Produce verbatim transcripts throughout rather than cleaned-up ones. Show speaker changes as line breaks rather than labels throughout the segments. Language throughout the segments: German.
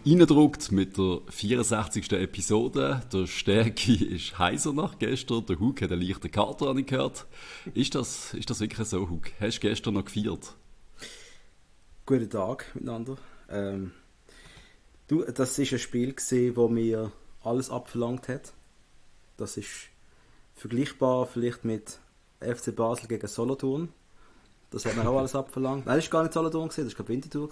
reindruckt mit der vierundsechzigsten Episode. Der Stärke ist heiser nach gestern. Der Hug hat einen leichten Kater, habe ich gehört. Ist das, ist das wirklich so, Hug? Hast du gestern noch gefeiert?
Guten Tag miteinander. Ähm, du, das war ein Spiel, das mir alles abverlangt hat. Das ist vergleichbar vielleicht mit F C Basel gegen Solothurn. Das hat mir auch alles abverlangt. Nein, das war gar nicht Solothurn, das war glaube Winterthur.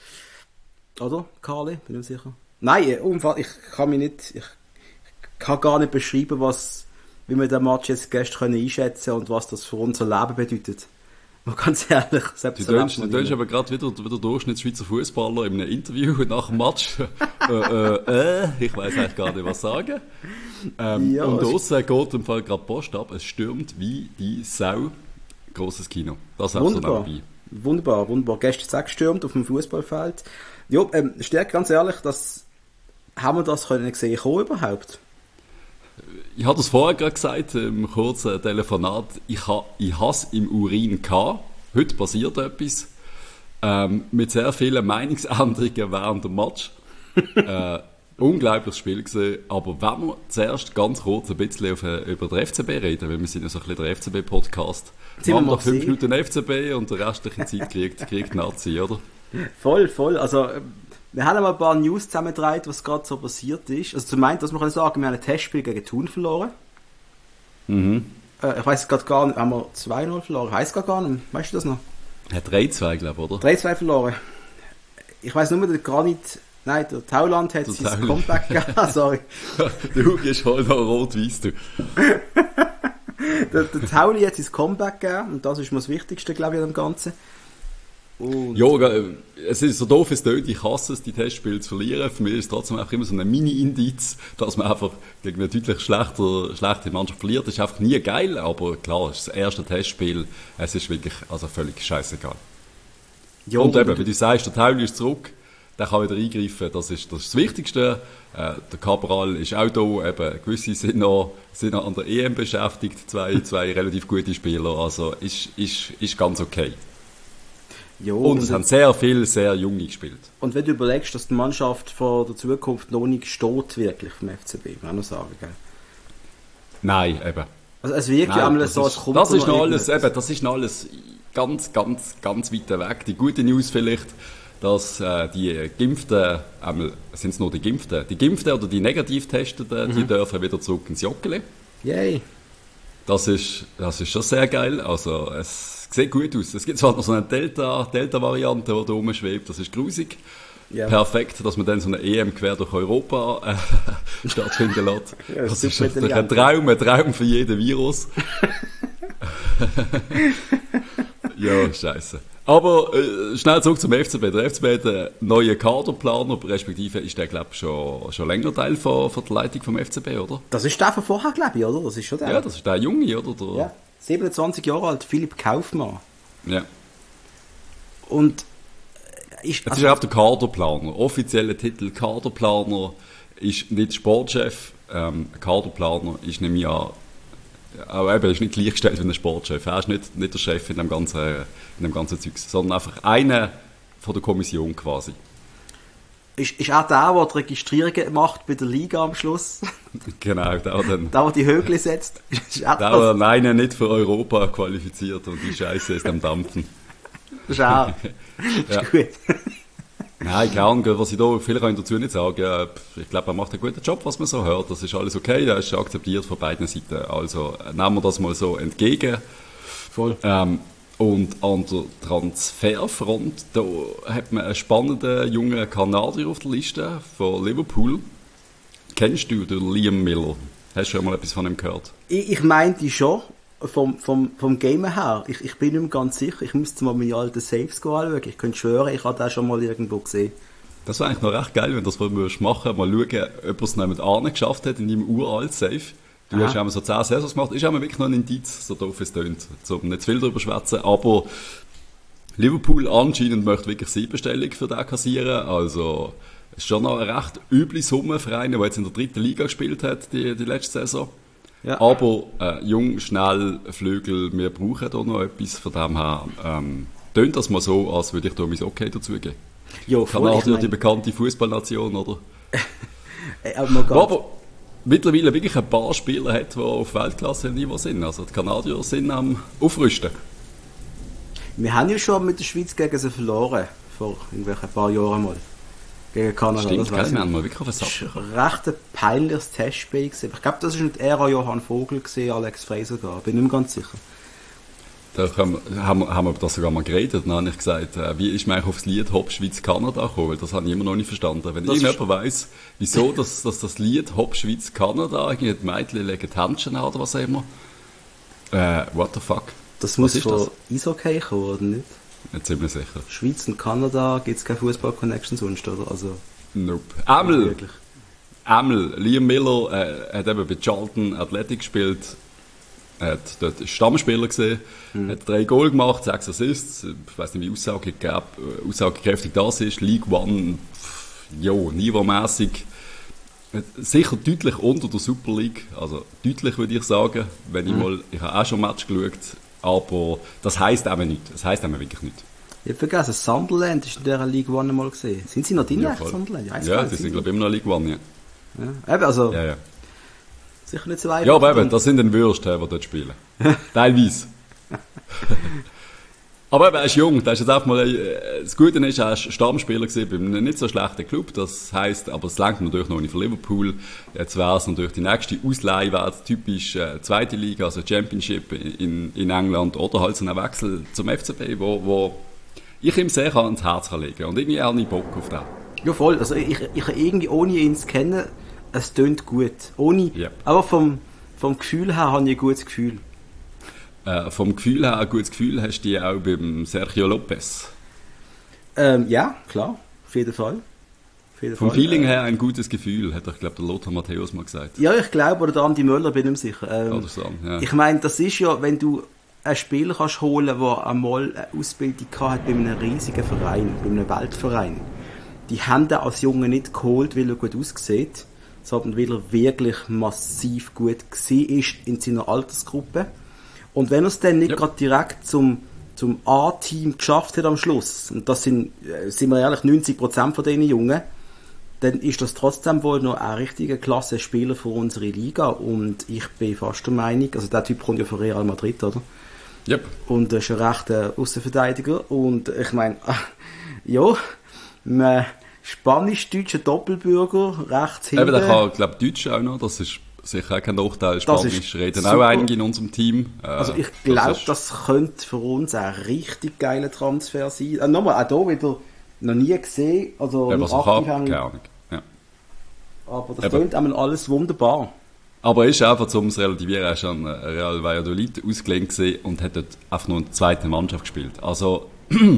Oder, Carli? Bin ich mir sicher. Nein, ich kann mich nicht, ich kann gar nicht beschreiben, was, wie wir den Match jetzt gestern einschätzen können und was das für unser Leben bedeutet. Mal ganz ehrlich, selbst
du tönst, du tönst aber gerade wieder, wieder Durchschnittsschweizer Fußballer in einem Interview nach dem Match. äh, äh, äh, ich weiss eigentlich gar nicht, was sagen. Ähm, ja, und draussen geht im Fall gerade Post ab. Es stürmt wie die Sau. Grosses Kino. Das hast du noch dabei.
Wunderbar, wunderbar. Gestern sechs gestürmt auf dem Fußballfeld. Ja, ähm, Stärke, ganz ehrlich, das, haben wir das können sehen kommen überhaupt?
Ich hatte es vorher gerade gesagt, im kurzen Telefonat, ich habe ich es im Urin gehabt. Heute passiert etwas. Ähm, mit sehr vielen Meinungsänderungen während dem Match. äh, unglaubliches Spiel gewesen. Aber wenn wir zuerst ganz kurz ein bisschen auf, über den F C B reden, weil wir sind ja so ein bisschen der F C B-Podcast. Wir haben noch fünf Minuten F C B und der restliche Zeit kriegt, kriegt Nazi, oder? Voll,
voll. Also, wir haben mal ein paar News zusammengetragen, was gerade so passiert ist. Also, zum einen, dass wir können sagen, wir haben ein Testspiel gegen Thun verloren.
Mhm.
Äh, ich weiss gerade gar nicht, haben wir zwei null verloren? Heißt gar nicht. Weißt du das noch?
Ja, drei zwei, glaube ich, oder?
drei zwei verloren. Ich weiss nur, der Granit, nein, der Tauland hat sein Tauland. Comeback gegeben. Sorry.
Der Hug ist halt noch rot-weiss, du.
der, der Tauli hat sein Comeback gegeben und das ist mir das Wichtigste, glaube ich, an dem Ganzen.
Und ja, es ist so doof, es tönt, ich hasse es, die Testspiele zu verlieren. Für mich ist es trotzdem einfach immer so ein Mini-Indiz, dass man einfach gegen eine deutlich schlechter, schlechte Mannschaft verliert. Das ist einfach nie geil, aber klar, es ist das erste Testspiel, es ist wirklich also völlig scheißegal. Jo, und eben, wie du sagst, der Tauli ist zurück, der kann wieder eingreifen, das ist das, ist das Wichtigste. Äh, der Cabral ist auch da, eben, gewisse sind noch, sind noch an der E M beschäftigt, zwei, zwei relativ gute Spieler, also ist, ist, ist ganz okay. Jo, und es haben sehr viele, sehr junge gespielt.
Und wenn du überlegst, dass die Mannschaft vor der Zukunft noch nicht steht, wirklich vom F C B, muss ich auch noch sagen, gell?
Nein, eben.
Also es wirkt ja einmal so, als kommt
das ist noch alles, eben, das ist noch alles ganz, ganz, ganz weit weg. Die gute News vielleicht, dass äh, die Geimpften, einmal sind es nur die Geimpften, die Geimpften oder die Negativtesteten, mhm. die dürfen wieder zurück ins Joggeli.
Yay!
Das ist, das ist schon sehr geil, also es sieht gut aus. Es gibt zwar noch so eine Delta, Delta-Variante, die da rumschwebt, das ist grusig. Yeah. Perfekt, dass man dann so eine E M quer durch Europa äh, stattfinden lässt. Ja, das, das ist natürlich ein Traum, ein Traum für jeden Virus. Ja, scheiße. Aber äh, schnell zurück zum F C B. Der F C B hat einen neuen Kaderplaner, respektive ist der, glaube ich, schon, schon länger Teil von, von der Leitung vom F C B, oder?
Das ist der von vorher, glaube ich, oder? Das ist schon der.
Ja, das ist der Junge, oder? Der
ja. siebenundzwanzig Jahre alt, Philipp Kaufmann.
Ja.
Und
ist, das also, ist auch der Kaderplaner. Offizieller Titel Kaderplaner ist nicht Sportchef. Ähm, Kaderplaner ist nämlich ja auch eben, ist nicht gleichgestellt wie ein Sportchef. Er ist nicht, nicht der Chef in dem ganzen, in dem ganzen Zeugs, sondern einfach einer von der Kommission quasi.
Ist, ist auch der, der die Registrierungen macht bei der Liga am Schluss?
Genau, der, der dann...
Der, der die Högli setzt?
Ist der, der alleine nicht für Europa qualifiziert und die Scheiße ist am Dampfen.
Das ist auch...
Ja.
Ist gut.
Nein, keine Ahnung, was ich da, viel kann ich dazu nicht sagen. Ich glaube, er macht einen guten Job, was man so hört. Das ist alles okay, der ist akzeptiert von beiden Seiten. Also nehmen wir das mal so entgegen.
Voll.
Ähm, und an der Transferfront, da hat man einen spannenden jungen Kanadier auf der Liste von Liverpool. Kennst du den Liam Miller? Hast du schon mal etwas von ihm gehört?
Ich, ich meinte schon, vom, vom, vom Gamer her. Ich, ich bin nicht mehr ganz sicher. Ich müsste mal meine alten Saves anschauen. Ich könnte schwören, ich habe den schon mal irgendwo gesehen.
Das wäre eigentlich noch recht geil, wenn du das mal machen würdest. Mal schauen, ob er es noch mit Arne geschafft hat in deinem uralt Save. Du Aha. hast einmal so zehn Saisons gemacht. Ist einmal wirklich noch ein Indiz, so doof es tönt, um nicht zu viel darüber zu schwätzen. Aber Liverpool anscheinend möchte wirklich Siebenstellung für den kassieren. Also es ist schon noch eine recht üble Summe für einen, der jetzt in der dritten Liga gespielt hat, die, die letzte Saison. Ja. Aber äh, jung, schnell, Flügel, wir brauchen da noch etwas. Von dem her ähm, tönt das mal so, als würde ich da mein Okay dazugeben.
Ja, voll,
Kanadier,
ich mein,
die bekannte Fußballnation, oder?
aber man
Wo aber mittlerweile wirklich ein paar Spieler hat, die auf Weltklasse-Niveau sind. Also die Kanadier sind am Aufrüsten.
Wir haben ja schon mit der Schweiz gegen sie verloren, vor irgendwelchen paar Jahren mal. Gegen Kanada.
Stimmt,
das weiss
gell? Wir
ich.
haben mal wirklich auf
Das
den
war ein recht ein peinliches Testspiel gewesen. Ich glaube, das war nicht die Ära Johann Vogel, gewesen, Alex Frey sogar. Bin nicht mehr ganz sicher.
Da haben, haben, wir- haben wir das sogar mal geredet. Dann habe ich gesagt, äh, wie ist man eigentlich auf das Lied Hop Schweiz Kanada gekommen? Weil das habe ich immer noch nicht verstanden. Wenn
Das
irgendjemand weiss, wieso dass, dass das Lied Hop Schweiz Kanada, irgendwie die Mädchen legen die Händchen an oder was auch immer. Äh, what the fuck?
Das
Was
muss
ist
von
das?
Eishockey kommen, oder nicht?
Nicht ziemlich sicher.
Schweiz und Kanada gibt es keine Fußball-Connection sonst, oder? Also,
Nope. Ämel!
wirklich.
Ämel, Liam Miller äh, hat eben bei Charlton Athletic gespielt, hat dort Stammspieler gesehen,
Mhm.
hat drei Goal gemacht, sechs Assists, ich weiß nicht, wie aussage, äh, aussagekräftig das ist, League One, pff, jo, niveaumässig, äh, sicher deutlich unter der Super League, also deutlich würde ich sagen, wenn ich
Mhm.
mal, ich habe auch schon ein Match geschaut, aber das heisst eben nicht, das heisst eben wirklich nicht.
Ich habe vergessen, Sunderland ist in dieser League One mal gesehen. Sind sie noch drin,
Ja,
echt,
voll.
Sunderland? Ich weiss
Ja,
gar
die
nicht,
sind glaube ich immer noch League One, ja.
Ja. Eben, also,
Ja, ja.
sicher nicht so einfach.
Ja, aber eben, das sind dann Würste, die dort spielen. Teilweise. Aber eben, er ist jung. Das, ist jetzt einfach mal, äh, das Gute ist, er ist Stammspieler gewesen bei einem nicht so schlechten Club. Das heisst, aber es langt natürlich noch nicht für Liverpool. Jetzt wäre es natürlich die nächste Ausleihe, wäre typisch äh, zweite Liga, also Championship in, in England oder halt so ein Wechsel zum F C B, wo, wo ich ihm sehr ans Herz kann legen kann. Und irgendwie auch nicht Bock auf den.
Ja, voll. Also, ich, ich habe irgendwie, ohne ihn zu kennen, es tönt gut. Ohne,
Yep.
aber vom, vom Gefühl her habe ich ein gutes Gefühl.
Äh, vom Gefühl her, ein gutes Gefühl hast du auch beim Sergio Lopez.
Ähm, ja, klar. Auf jeden Fall. Auf jeden
Vom
Fall.
Feeling
Äh,
her ein gutes Gefühl, hat ich glaube der Lothar Matthäus mal gesagt.
Ja, ich glaube, oder der Andi Möller, bin ich mir sicher. Ähm,
Oder so, ja.
Ich meine, das ist ja, wenn du einen Spieler kannst holen, der einmal eine Ausbildung hatte bei einem riesigen Verein, bei einem Weltverein. Die haben den als Junge nicht geholt, weil er gut aussieht, sondern weil er wirklich massiv gut war in seiner Altersgruppe. Und wenn er es dann nicht
Ja.
gerade direkt zum, zum A-Team geschafft hat am Schluss, und das sind, äh, sind wir ehrlich, neunzig Prozent von diesen Jungen, dann ist das trotzdem wohl noch ein richtiger Klasse-Spieler für unsere Liga. Und ich bin fast der Meinung, also der Typ kommt ja von Real Madrid, oder?
Yep.
Und er ist ein rechter Außenverteidiger. Und ich meine, ja, ein spanisch-deutscher Doppelbürger, rechts hinten.
Eben, der kann, glaube Deutsch auch noch, das ist sicher auch kein Nachteil.
Das
Spanisch
ist
reden
super.
auch einige in unserem Team. Äh,
Also ich glaube,
ist-
das könnte für uns ein richtig geiler Transfer sein. Äh, nochmal, auch hier wieder noch nie gesehen. Also
Ja,
noch
was er kann,
aktiv haben,
keine Ahnung. Ja.
aber das
Eben.
klingt einmal alles wunderbar.
Aber er ist einfach, um es relativieren, er ist an Real Valladolid ausgelehnt gewesen und hat dort einfach nur in der zweiten Mannschaft gespielt. Also,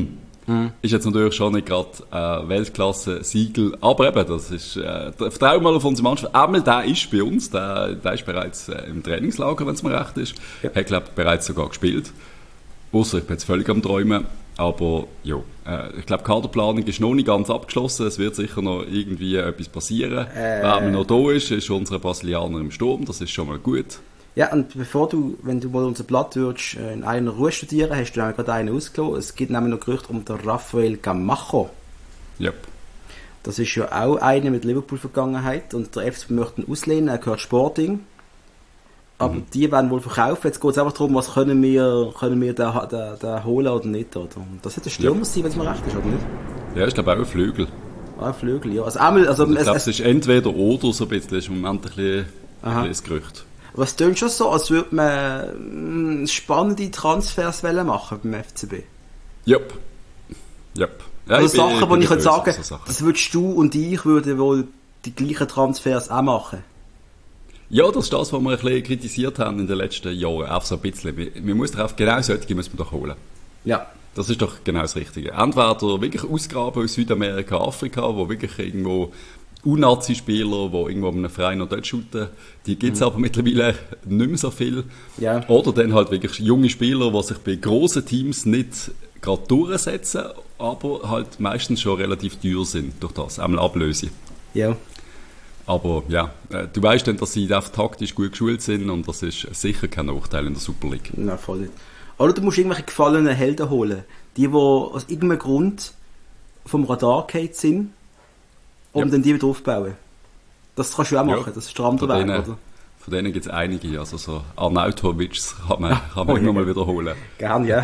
ist jetzt natürlich schon nicht gerade äh, Weltklasse-Siegel, aber eben, das ist, äh, vertrauen mal auf unsere Mannschaft. Einmal, der ist bei uns, der, der ist bereits äh, im Trainingslager, wenn es mir recht ist.
Ja.
Hat, glaube ich, bereits sogar gespielt. Ausser ich bin jetzt völlig am Träumen. Aber ja, äh, ich glaube, die Kaderplanung ist noch nicht ganz abgeschlossen. Es wird sicher noch irgendwie etwas passieren.
Äh.
Wer noch da ist, ist unser Brasilianer im Sturm. Das ist schon mal gut.
Ja, und bevor du, wenn du mal unser Blatt würdest, äh, in einer Ruhe studieren, hast du nämlich gerade einen ausgelassen. Es gibt nämlich noch Gerüchte um den Rafael Gamacho.
Yep.
Das ist ja auch einer mit Liverpool-Vergangenheit und der F C möchte ihn auslehnen, er gehört Sporting. Aber
Mhm.
die werden wohl verkaufen. Jetzt geht es einfach darum, was können wir, können wir den, den, den holen oder nicht. Oder? Und das hätte ein Stürmer sein, wenn es mir recht ist, oder nicht?
Ja, ich glaube auch ein Flügel.
Ah, Flügel, ja. Also einmal, also
Ich
es,
glaube,
es,
es ist entweder oder, so ein bisschen. Das ist im Moment ein bisschen, ein
Aha.
bisschen das Gerücht.
aber es tönt schon so, als würde man mm, spannende Transfers wollen machen beim F C B.
Yep. Yep. Ja,
Also
ich bin-
Sachen, wo
bin
ich könnte
böse
sagen,
auf so Sachen.
das würdest du und ich würden wohl die gleichen Transfers auch machen.
Ja, das ist das, was wir ein bisschen kritisiert haben in den letzten Jahren. Auch so ein bisschen. Wir- Man muss darauf, genau solche müssen wir doch holen.
Ja.
Das ist doch genau das Richtige. Entweder wirklich Ausgaben aus Südamerika, Afrika, wo wirklich irgendwo U-Nazi-Spieler, die irgendwo in einem Verein noch dort shooten, die gibt es aber mittlerweile nicht mehr so viel.
Ja.
Oder dann halt wirklich junge Spieler, die sich bei grossen Teams nicht gerade durchsetzen, aber halt meistens schon relativ teuer sind durch das, einmal Ablöse.
Ja.
Aber ja, äh, du weißt dann, dass sie einfach taktisch gut geschult sind und das ist sicher kein Nachteil in der Super League.
Nein, voll nicht. Oder du musst irgendwelche gefallenen Helden holen. Die, die aus irgendeinem Grund vom Radar gefallen sind, um ja. dann die wieder aufzubauen. Das kannst du auch machen, ja. das ist der andere Weg, oder?
Von denen gibt es einige, also so Arnautovics kann man, kann man oh, immer ja. mal wiederholen.
Gern, ja.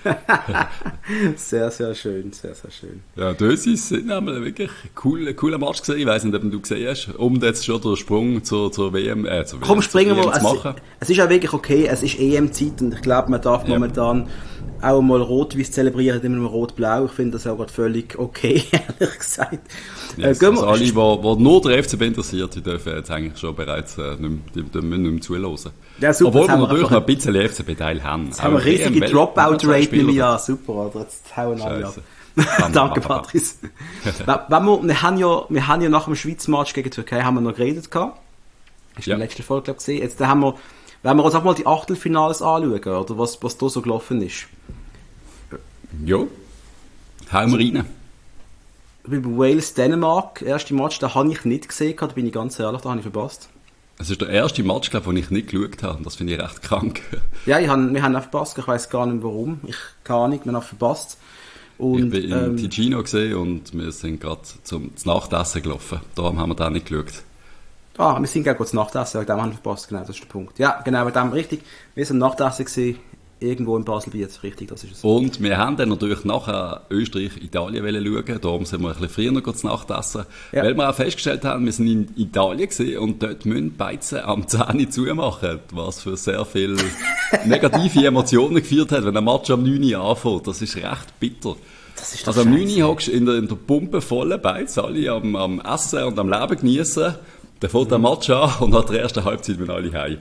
Sehr, sehr schön, sehr, sehr schön.
Ja, Dösis sind einmal wirklich ein cooler, cooler Match gewesen. Ich weiss nicht, ob du gesehen hast, um jetzt schon den Sprung zur, zur W M, äh, zur
Komm,
W M,
springen wir,
zu machen.
Es, es ist auch wirklich okay, es ist E M-Zeit und ich glaube, man darf ja. momentan auch mal rot-weiß zelebrieren, immer noch rot-blau. Ich finde das auch gerade völlig okay, ehrlich gesagt.
Yes, äh, also alle, die nur der F C B interessiert, die dürfen jetzt eigentlich schon bereits äh, nicht, mehr, die, die müssen nicht mehr zuhören.
Ja, super,
obwohl wir natürlich noch ein bisschen F C B-Teil haben.
Jetzt haben wir eine richtige Dropout-Rate mit mir. Super, oder? Jetzt hauen alle ab. Danke, Patrice. Wenn wir, wir, haben ja, wir haben ja nach dem Schweiz-Match gegen die Türkei haben wir noch geredet gehabt. Hast du ja. in der letzten Folge, glaube ich, gesehen. Jetzt haben wir, wenn wir uns auch mal die Achtelfinals anschauen, oder was, was da so gelaufen ist.
Ja, hauen wir rein.
Bei Wales-Dänemark, erste Match, den habe ich nicht gesehen, da bin ich ganz ehrlich, da habe ich verpasst.
Es ist der erste Match, glaube ich, den ich nicht geschaut habe, und das finde ich recht krank.
Ja, ich habe, wir haben auch verpasst, ich weiss gar nicht warum, ich keine Ahnung, wir haben auch verpasst. Und,
ich bin
ähm,
in Ticino gesehen und wir sind gerade zum Nachtessen gelaufen, darum haben wir da nicht geschaut.
Ah, wir sind gerade zum Nachtessen, wegen dem haben wir verpasst, genau, das ist der Punkt. Ja, genau, wegen dem richtig, wir sind Nachtessen gewesen, irgendwo in Basel-Biet, richtig, das ist es.
Und wir haben dann natürlich nachher Österreich-Italien schauen, darum sind wir ein bisschen früher noch zu Nacht essen, ja. weil wir auch festgestellt haben, wir sind in Italien gewesen und dort müssen Beizen am zehn zumachen, was für sehr viele negative Emotionen geführt hat, wenn der Match am neun anfängt. Das ist recht bitter.
Das ist
also am neun hockst du in der, in der Pumpe voll Beiz, alle am, am Essen und am Leben genießen, dann fängt mhm. der Match an und nach der ersten Halbzeit müssen alle heim.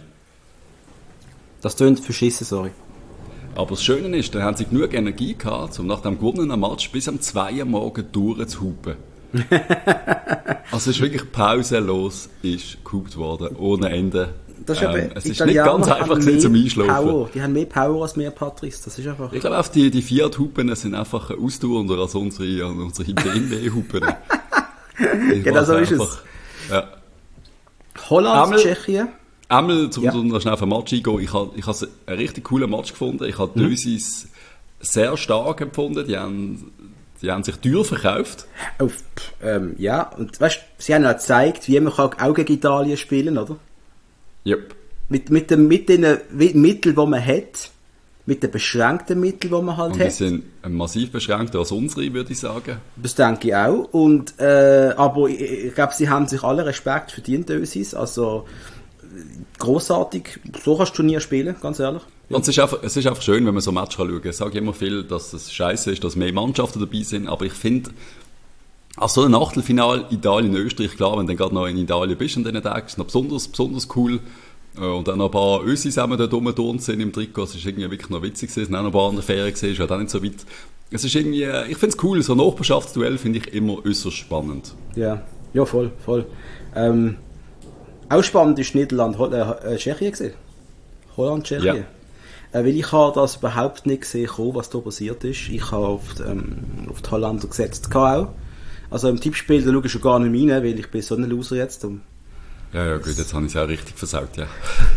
Das tönt verschissen, sorry.
Aber das Schöne ist, dann haben sie genug Energie gehabt, um nach dem gewonnenen Match bis am zwei Uhr morgens durchzuhupen. Also es ist wirklich pausenlos ist gehupt worden, ohne Ende.
Das ist
ähm, es ist nicht ganz einfach zum Einschlafen.
Power. Die haben mehr Power als wir, Patrice. Das ist einfach...
Ich glaube, die, die Fiat-Hupen sind einfach ausdauernder als unsere, unsere B M W-Hupen.
Genau so ist es.
Ja.
Holland,
Einmal,
Tschechien.
Einmal, zum
ja.
noch schnell auf den Match eingehen, ich habe ich habe einen richtig coolen Match gefunden. Ich habe mhm. Dösis sehr stark empfunden. Die haben, die haben sich teuer verkauft.
Auf, ähm, ja, und weißt, sie haben auch gezeigt, wie man kann auch gegen Italien spielen, oder?
Yep.
Mit, mit, dem, mit den Mitteln, die man hat, mit den beschränkten Mitteln, die man halt
und
hat.
Die sind massiv beschränkter als unsere, würde ich sagen.
Das denke ich auch. Und, äh, aber ich, ich glaube, sie haben sich alle Respekt verdient, Dösis. Also, grossartig. So kannst du Turnier spielen, ganz ehrlich.
Ja. Und es ist, einfach, es ist einfach schön, wenn man so ein Match schauen kann. Ich sage immer viel, dass es scheiße ist, dass mehr Mannschaften dabei sind, aber ich finde, als so ein Achtelfinal Italien-Österreich, klar, wenn du dann gerade noch in Italien bist an diesen Tagen, ist es noch besonders, besonders cool. Und dann noch ein paar Ösis haben dort rumgeturnt sind im Trikot, es ist irgendwie wirklich noch witzig gewesen, es sind auch noch ein paar an der Ferien gesehen, ist halt auch nicht so weit. Es ist irgendwie, ich finde es cool, so ein Nachbarschaftsduell finde ich immer äußerst spannend.
Ja, ja, voll, voll. Ähm, auch spannend ist Niederland, äh, Tschechien gesehen. Holland, Tschechien. Ja. Äh, weil ich habe das überhaupt nicht gesehen, was da passiert ist. Ich habe auf die, ähm, auf die Holländer gesetzt, auch. Also im Tippspiel, da schaue ich schon gar nicht rein, weil ich bin so ein Loser jetzt. Um
ja, ja, gut, jetzt habe ich es auch richtig versaut, ja.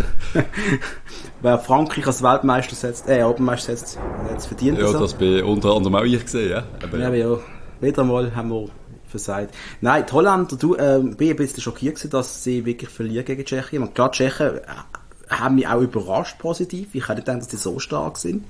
Wer Frankreich als Weltmeister setzt, äh, Obermeister setzt, jetzt verdient
ja,
das.
Ja, das bin unter anderem auch ich gesehen, ja.
Aber ja, ja, wieder mal haben wir versagt. Nein, die Holländer, du, äh, bin ein bisschen schockiert gewesen, dass sie wirklich verlieren gegen Tschechien. Und klar, die Tschechen äh, haben mich auch überrascht positiv. Ich hätte gedacht, dass sie so stark sind.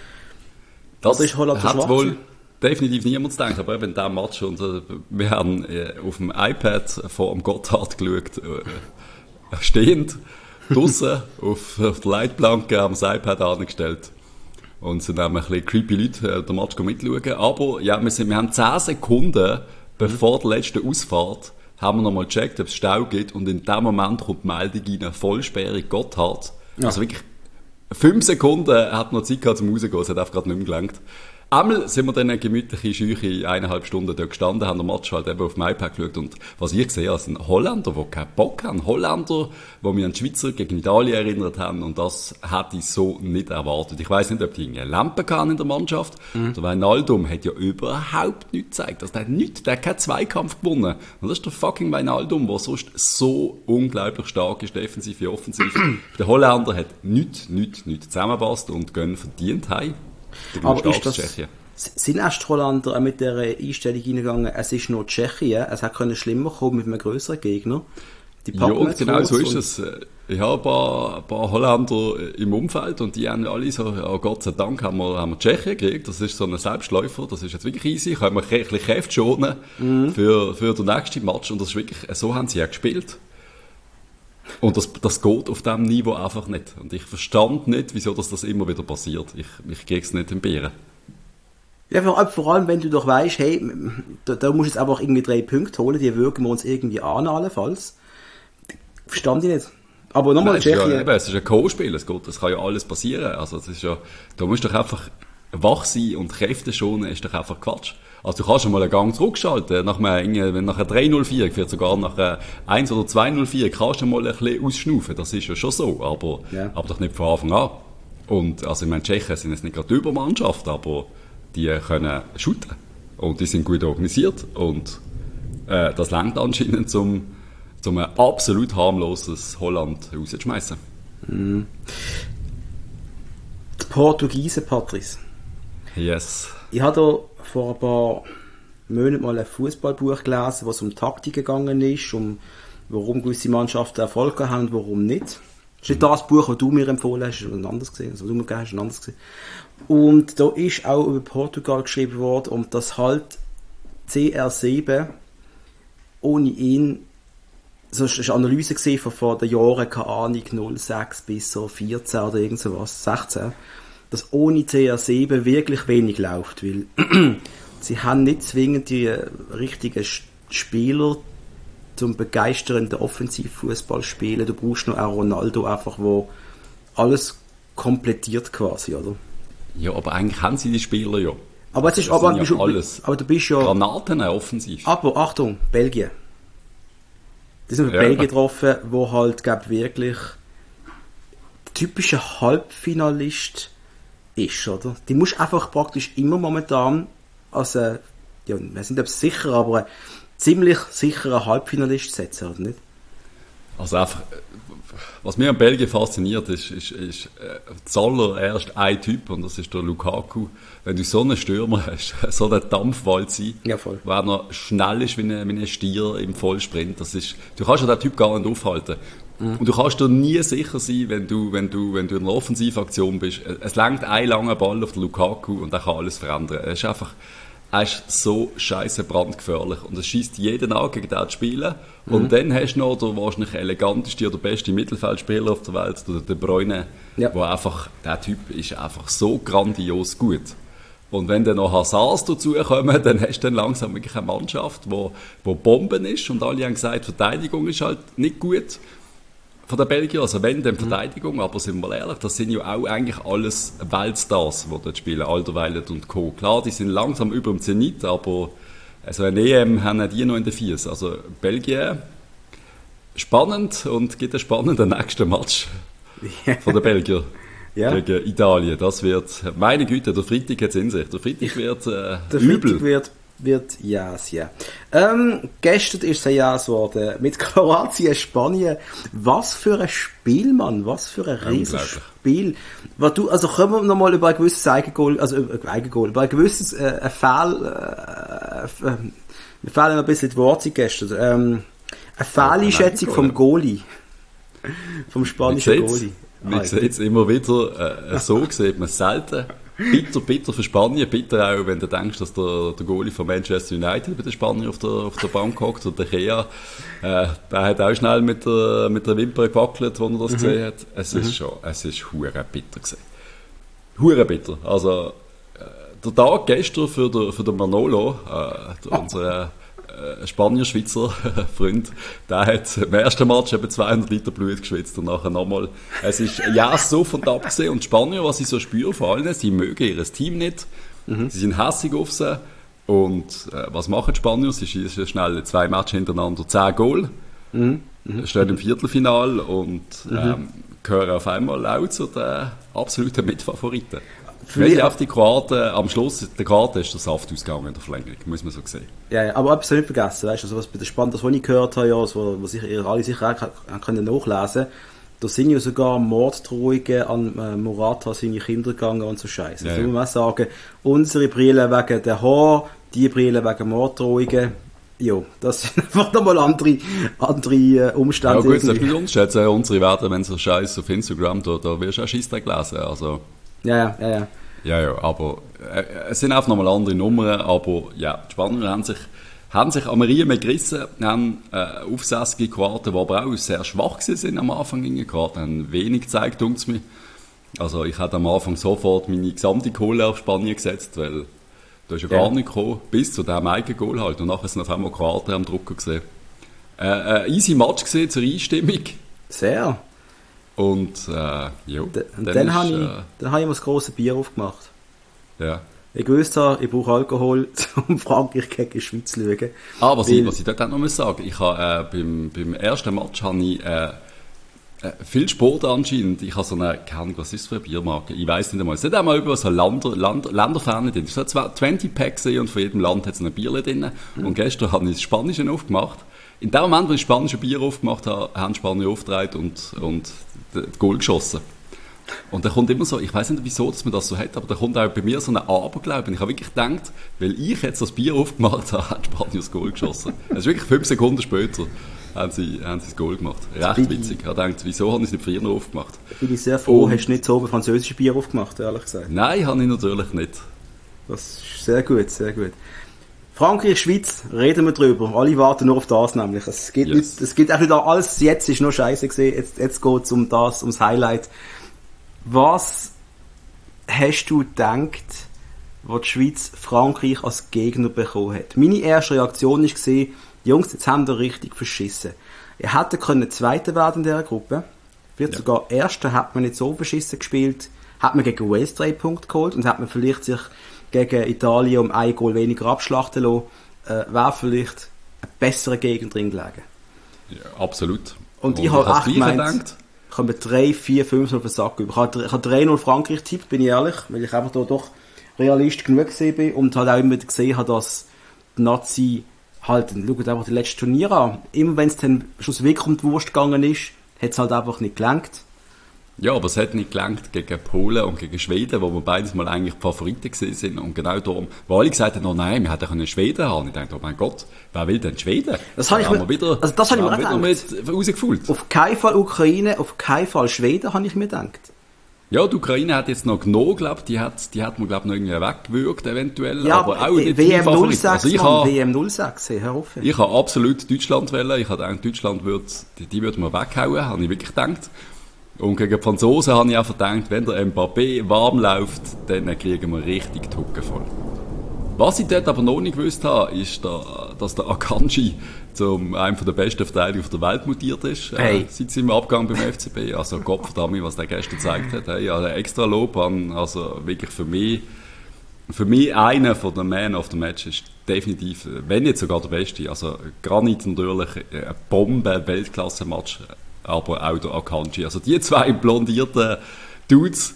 Das ist Holland hat so wohl definitiv niemand gedacht, aber eben in diesem Match, und, äh, wir haben äh, auf dem iPad vor dem Gotthard geschaut, äh, stehend, draussen auf, auf der Leitplanke, haben das iPad angestellt und sind dann ein bisschen creepy Leute äh, den Match mitschauen. Aber ja, wir, sind, wir haben zehn Sekunden, bevor der letzte Ausfahrt, haben wir nochmal gecheckt, ob es Stau gibt, und in dem Moment kommt die Meldung rein, Vollsperrung Gotthard. Ja. Also wirklich, fünf Sekunden hat noch Zeit gehabt zum Rausgehen, es hat einfach gerade nicht mehr gelangt. Einmal sind wir dann eine gemütliche Scheuche eineinhalb Stunden dort gestanden, haben den Match halt eben auf dem iPad geschaut, und was ich sehe, sind Holländer, die keinen Bock haben. Holländer, die mich an die Schweizer gegen Italien erinnert haben, und das hätte ich so nicht erwartet. Ich weiss nicht, ob die eine Lampe hatten in der Mannschaft. Mhm. Der Wijnaldum hat ja überhaupt nichts gezeigt. Also der hat nichts, der hat keinen Zweikampf gewonnen. Und das ist der fucking Wijnaldum, der sonst so unglaublich stark ist, defensiv wie offensiv. Der Holländer hat nichts, nichts, nichts zusammengepasst und gehen verdient heim.
Aber ist das, sind erst Holländer auch mit dieser Einstellung reingegangen, es ist nur Tschechien, es hätte können schlimmer kommen mit einem größeren Gegner. Die
ja, und genau so ist es. Ich habe ein paar, ein paar Holländer im Umfeld und die haben alle so, ja, Gott sei Dank haben wir, haben wir Tschechien gekriegt, das ist so ein Selbstläufer, das ist jetzt wirklich easy, können wir ein bisschen Kräfte schonen mhm. für, für den nächsten Match und das ist wirklich, so haben sie ja gespielt. Und das, das geht auf diesem Niveau einfach nicht. Und ich verstand nicht, wieso das, das immer wieder passiert. Ich, ich gehe es nicht entbehren.
Ja, vor, vor allem, wenn du doch weißt, hey, da, da musst du jetzt einfach irgendwie drei Punkte holen, die wirken wir uns irgendwie an, allenfalls. Verstand ich nicht. Aber nochmal
Tschechien. Ja, eben, es ist ein Co-Spiel, es geht, es kann ja alles passieren. Also, es ist ja, da musst du doch einfach wach sein und Kräfte schonen, ist doch einfach Quatsch. Also, du kannst schon mal einen Gang zurückschalten. Nach einem, wenn nach drei null vier, vielleicht sogar nach eins oder zwei null vier, kannst du mal ein bisschen ausschnaufen. Das ist ja schon so, aber, ja. aber doch nicht von Anfang an. Und, also, ich meine, Tschechen sind jetzt nicht gerade die Übermannschaft, aber die können shooten. Und die sind gut organisiert. Und, äh, das reicht anscheinend zum, zum ein absolut harmloses Holland rauszuschmeißen.
Mm. Die Portugiesen, Patrice.
Yes.
Ich habe da vor ein paar Monaten mal ein Fußballbuch gelesen, wo es um Taktik gegangen ist, um warum gewisse Mannschaften Erfolg haben und warum nicht. Das ist nicht das Buch, das du mir empfohlen hast, das ist ein anderes gesehen, also, was du mir gegeben hast, ein anderes gesehen. Und da ist auch über Portugal geschrieben worden und das halt C R sieben ohne ihn, so ist eine Analyse gesehen von vor den Jahren, keine Ahnung, null sechs bis so vierzehn oder irgend sowas, sechzehn, dass ohne C R sieben wirklich wenig läuft, weil sie haben nicht zwingend die richtigen Spieler zum begeisternden Offensivfußball spielen. Du brauchst noch auch Ronaldo einfach, wo alles komplettiert quasi, oder?
Ja, aber eigentlich haben sie die Spieler ja.
Aber, es ist, aber,
ja
bist,
alles.
aber du bist ja...
Granaten offensiv.
Aber Achtung, Belgien. Die sind ja. Belgien getroffen, wo halt, glaub, wirklich der typische Halbfinalist ist, oder? Die musst einfach praktisch immer momentan als ein, ja, ich weiß nicht, ob es sicher, aber ein ziemlich sicherer Halbfinalist setzen, oder nicht?
Also einfach, was mir an Belgien fasziniert, ist, ist, ist äh, zuallererst ein Typ, und das ist der Lukaku. Wenn du so einen Stürmer hast, so einen Dampfwald sein,
ja, voll.
Wo er noch schnell ist wie ein, wie ein Stier im Vollsprint, das ist, du kannst ja den Typ gar nicht aufhalten. Mhm. Und du kannst dir nie sicher sein, wenn du, wenn du, wenn du in einer Offensivaktion bist. Es langt ein langer Ball auf den Lukaku und er kann alles verändern. Er ist einfach, er ist so scheisse brandgefährlich und es schießt jeden an, gegen den zu spielen. Mhm. Und dann hast du noch den wahrscheinlich eleganteste oder beste Mittelfeldspieler auf der Welt, der De Bruyne, ja. Wo einfach, der Typ ist einfach so grandios gut. Und wenn dann noch Hazards dazukommen, dann hast du dann langsam wirklich eine Mannschaft, wo, wo Bomben ist und alle haben gesagt, Verteidigung ist halt nicht gut von den Belgiern, also wenn, dann Verteidigung, mhm. aber sind wir ehrlich, das sind ja auch eigentlich alles Weltstars, die dort spielen, Alderweireld und Co. Klar, die sind langsam über dem Zenit, aber also ein E M haben die noch in den Fies. Also Belgien, spannend und gibt einen spannenden nächsten Match von den Belgiern ja. Gegen Italien. Das wird, meine Güte, der Freitag hat es in sich. Der Freitag wird äh,
der
übel.
Freitag wird wird Jas, ja. Ähm, gestern ist es ein Jas geworden. Mit Kroatien, Spanien. Was für ein Spiel, Mann. Was für ein riesiges Spiel. Was du, also können wir nochmal über ein gewisses Eigengoal, also über ein Eigengoal, über ein gewisses, äh, ein Fehl, äh, äh, mir fehlen ein bisschen die Worte gestern. Ähm, eine Fehleinschätzung ja, vom Goalie. Vom spanischen Goalie.
Man sieht es immer wieder, äh, so sieht man es selten. Bitter, bitter für Spanien, bitter auch, wenn du denkst, dass der, der Goalie von Manchester United bei den Spaniern auf der, auf der Bank hockt und der Kea, äh, der hat auch schnell mit der, mit der Wimper gewackelt, als er das mhm. gesehen hat. Es mhm. ist schon, es ist hure bitter gewesen. Hure bitter. Also, äh, der Tag gestern für den, für den Manolo, äh, der, oh. unser äh, Spanier-Schweizer Freund, der hat im ersten Match eben zweihundert Liter Blut geschwitzt und nachher nochmal. Es ist ja so von da abgesehen. Und die Spanier, was ich so spüre, vor allem, sie mögen ihr Team nicht. Mhm. Sie sind hässig auf sie. Und äh, was machen die Spanier? Sie schießen schnell zwei Matches hintereinander, zehn Goal. Mhm. Mhm. Stehen im Viertelfinale und ähm, mhm. gehören auf einmal laut zu den absoluten Mitfavoriten. Weil sie auf die Kroaten, am Schluss, der Kroaten ist der Saft ausgegangen in der Verlängerung, muss man so sehen.
Ja, ja, aber etwas nicht vergessen, weißt du, also was bei der Spann, das, was ich gehört habe, ja, was, was ich, alle sicher auch können nachlesen, Da sind ja sogar Morddrohungen an äh, Murata, seine Kinder gegangen und so Scheiße.
Ja,
also
ja.
muss man auch sagen, unsere Brille wegen der Haar, die Brille wegen Morddrohungen. Jo, das sind einfach nochmal andere, andere äh, Umstände.
Ja gut, das
irgendwie.
ist nicht uns schätzen. Unsere werden, wenn so Scheiß auf Instagram, da, da wirst du auch Scheissdreck lesen. Also,
Ja, ja, ja, ja.
ja, ja, aber äh, es sind einfach nochmal andere Nummern. Aber ja, die Spanier haben sich, haben sich am Riemen gerissen, haben äh, aufsässige Kroaten, die aber auch sehr schwach sind am Anfang. Die Kroaten haben wenig gezeigt, dunkt es mir. Also ich hätte am Anfang sofort meine gesamte Kohle auf Spanien gesetzt, weil da ist ja gar
Ja.
nicht gekommen, bis zu diesem Eigengoal halt. Und nachher sind auf einmal Kroaten am Drucker gesehen. Äh, ein easy Match gesehen zur Einstimmung.
Sehr.
Und äh, jo,
D und
dann
dann,
ist,
habe ich,
äh,
dann habe ich mir das grosse Bier aufgemacht.
ja.
Ich wusste, ich brauche Alkohol, um Frankreich gegen die Schweiz zu schauen.
Ah, was,
Weil-
ich, was ich dort auch noch muss sagen, ich habe äh, beim, beim ersten Match habe ich äh, äh, viel Sport anscheinend. Ich habe so eine, keine Ahnung, was ist das für eine Biermarke? Ich weiß nicht einmal. Es sind auch mal über so Länder, Land, Länderferne drin. Es war so zwanzig Pack gesehen und von jedem Land hat es ein Bier drin.
Mhm.
Und gestern habe ich das Spanische aufgemacht. In dem Moment, wo ich das spanische Bier aufgemacht habe, haben die Spanier aufgedreht und, und das Goal geschossen. Und da kommt immer so, ich weiß nicht wieso, dass man das so hat, aber da kommt auch bei mir so ein Aberglaube. Ich habe wirklich gedacht, weil ich jetzt das Bier aufgemacht habe, hat Spanien das Goal geschossen. Es ist wirklich fünf Sekunden später haben sie, haben sie das Goal gemacht. Recht
bin
witzig. Ich habe gedacht, wieso habe ich es nicht früher noch aufgemacht?
Bin ich sehr froh,
Und-
hast du nicht so ein französisches Bier aufgemacht, ehrlich gesagt.
Nein, habe ich natürlich nicht.
Das ist sehr gut, sehr gut. Frankreich, Schweiz, reden wir drüber. Alle warten nur auf das nämlich. Es geht
Yes.
nicht, es geht auch nicht alles, jetzt ist noch scheiße gesehen, jetzt, jetzt geht es um das, ums Highlight. Was hast du gedacht, wo die Schweiz Frankreich als Gegner bekommen hat? Meine erste Reaktion war, Jungs, jetzt haben wir richtig verschissen. Ihr hättet können Zweiter werden in dieser Gruppe. Wird
Ja.
sogar Erster, hat man nicht so verschissen gespielt. Hat man gegen Wales drei Punkte geholt und hat man vielleicht sich gegen Italien um ein Goal weniger abschlachten lassen, äh, wäre vielleicht ein besserer Gegner drin gelegen.
Ja, absolut.
Und ich habe
das
echt
Gleiche
gemeint,
gedacht.
ich habe drei, vier, fünf auf den Sack über. Ich habe, ich habe drei null Frankreich getippt, bin ich ehrlich, weil ich einfach da doch Realist genug gesehen bin und halt auch immer gesehen habe, dass die Nazi halt, schaut einfach die letzten Turniere an. Immer wenn es dann schon wirklich um die Wurst gegangen ist, hat es halt einfach nicht gelangt.
Ja, aber es hat nicht gelangt gegen Polen und gegen Schweden, wo wir beides mal eigentlich die Favoriten gewesen sind. Und genau darum, wo alle gesagt haben, oh nein, wir hätten können Schweden haben. Ich dachte, oh mein Gott, wer will denn Schweden?
Das habe ich
haben
mir-
wir wieder,
also das habe ich mir
haben wir
auch
wieder
gedacht.
mit rausgefühlt.
Auf keinen Fall Ukraine, auf keinen Fall Schweden, habe ich mir gedacht.
Ja, die Ukraine hat jetzt noch genommen, glaube die hat, die hat man, glaube noch irgendwie weggewürgt, eventuell.
Ja,
aber auch
aber
nicht
W
die
M
Favoriten.
null sechs,
Also ich
Mann,
habe,
W M null sechs, hör auf.
ich habe absolut Deutschland wählen. Ich habe gedacht, Deutschland würde, die, die würde man weghauen, habe ich wirklich gedacht. Und gegen die Franzosen habe ich einfach gedacht, wenn der Mbappé warm läuft, dann kriegen wir richtig die Hucke voll. Was ich dort aber noch nicht gewusst habe, ist, der, dass der Akanji zum einem der besten Verteidiger der Welt mutiert ist,
Hey.
äh, seit seinem Abgang beim F C B. Also Gott verdammt, was der gestern gezeigt hat. Hey, also extra Lob an, also wirklich für mich, für mich einer von den Man of the Match ist definitiv, wenn nicht sogar der Beste. Also Granit natürlich, ein Bombe-Weltklasse-Match, aber auch der Akanji. Also die zwei blondierten Dudes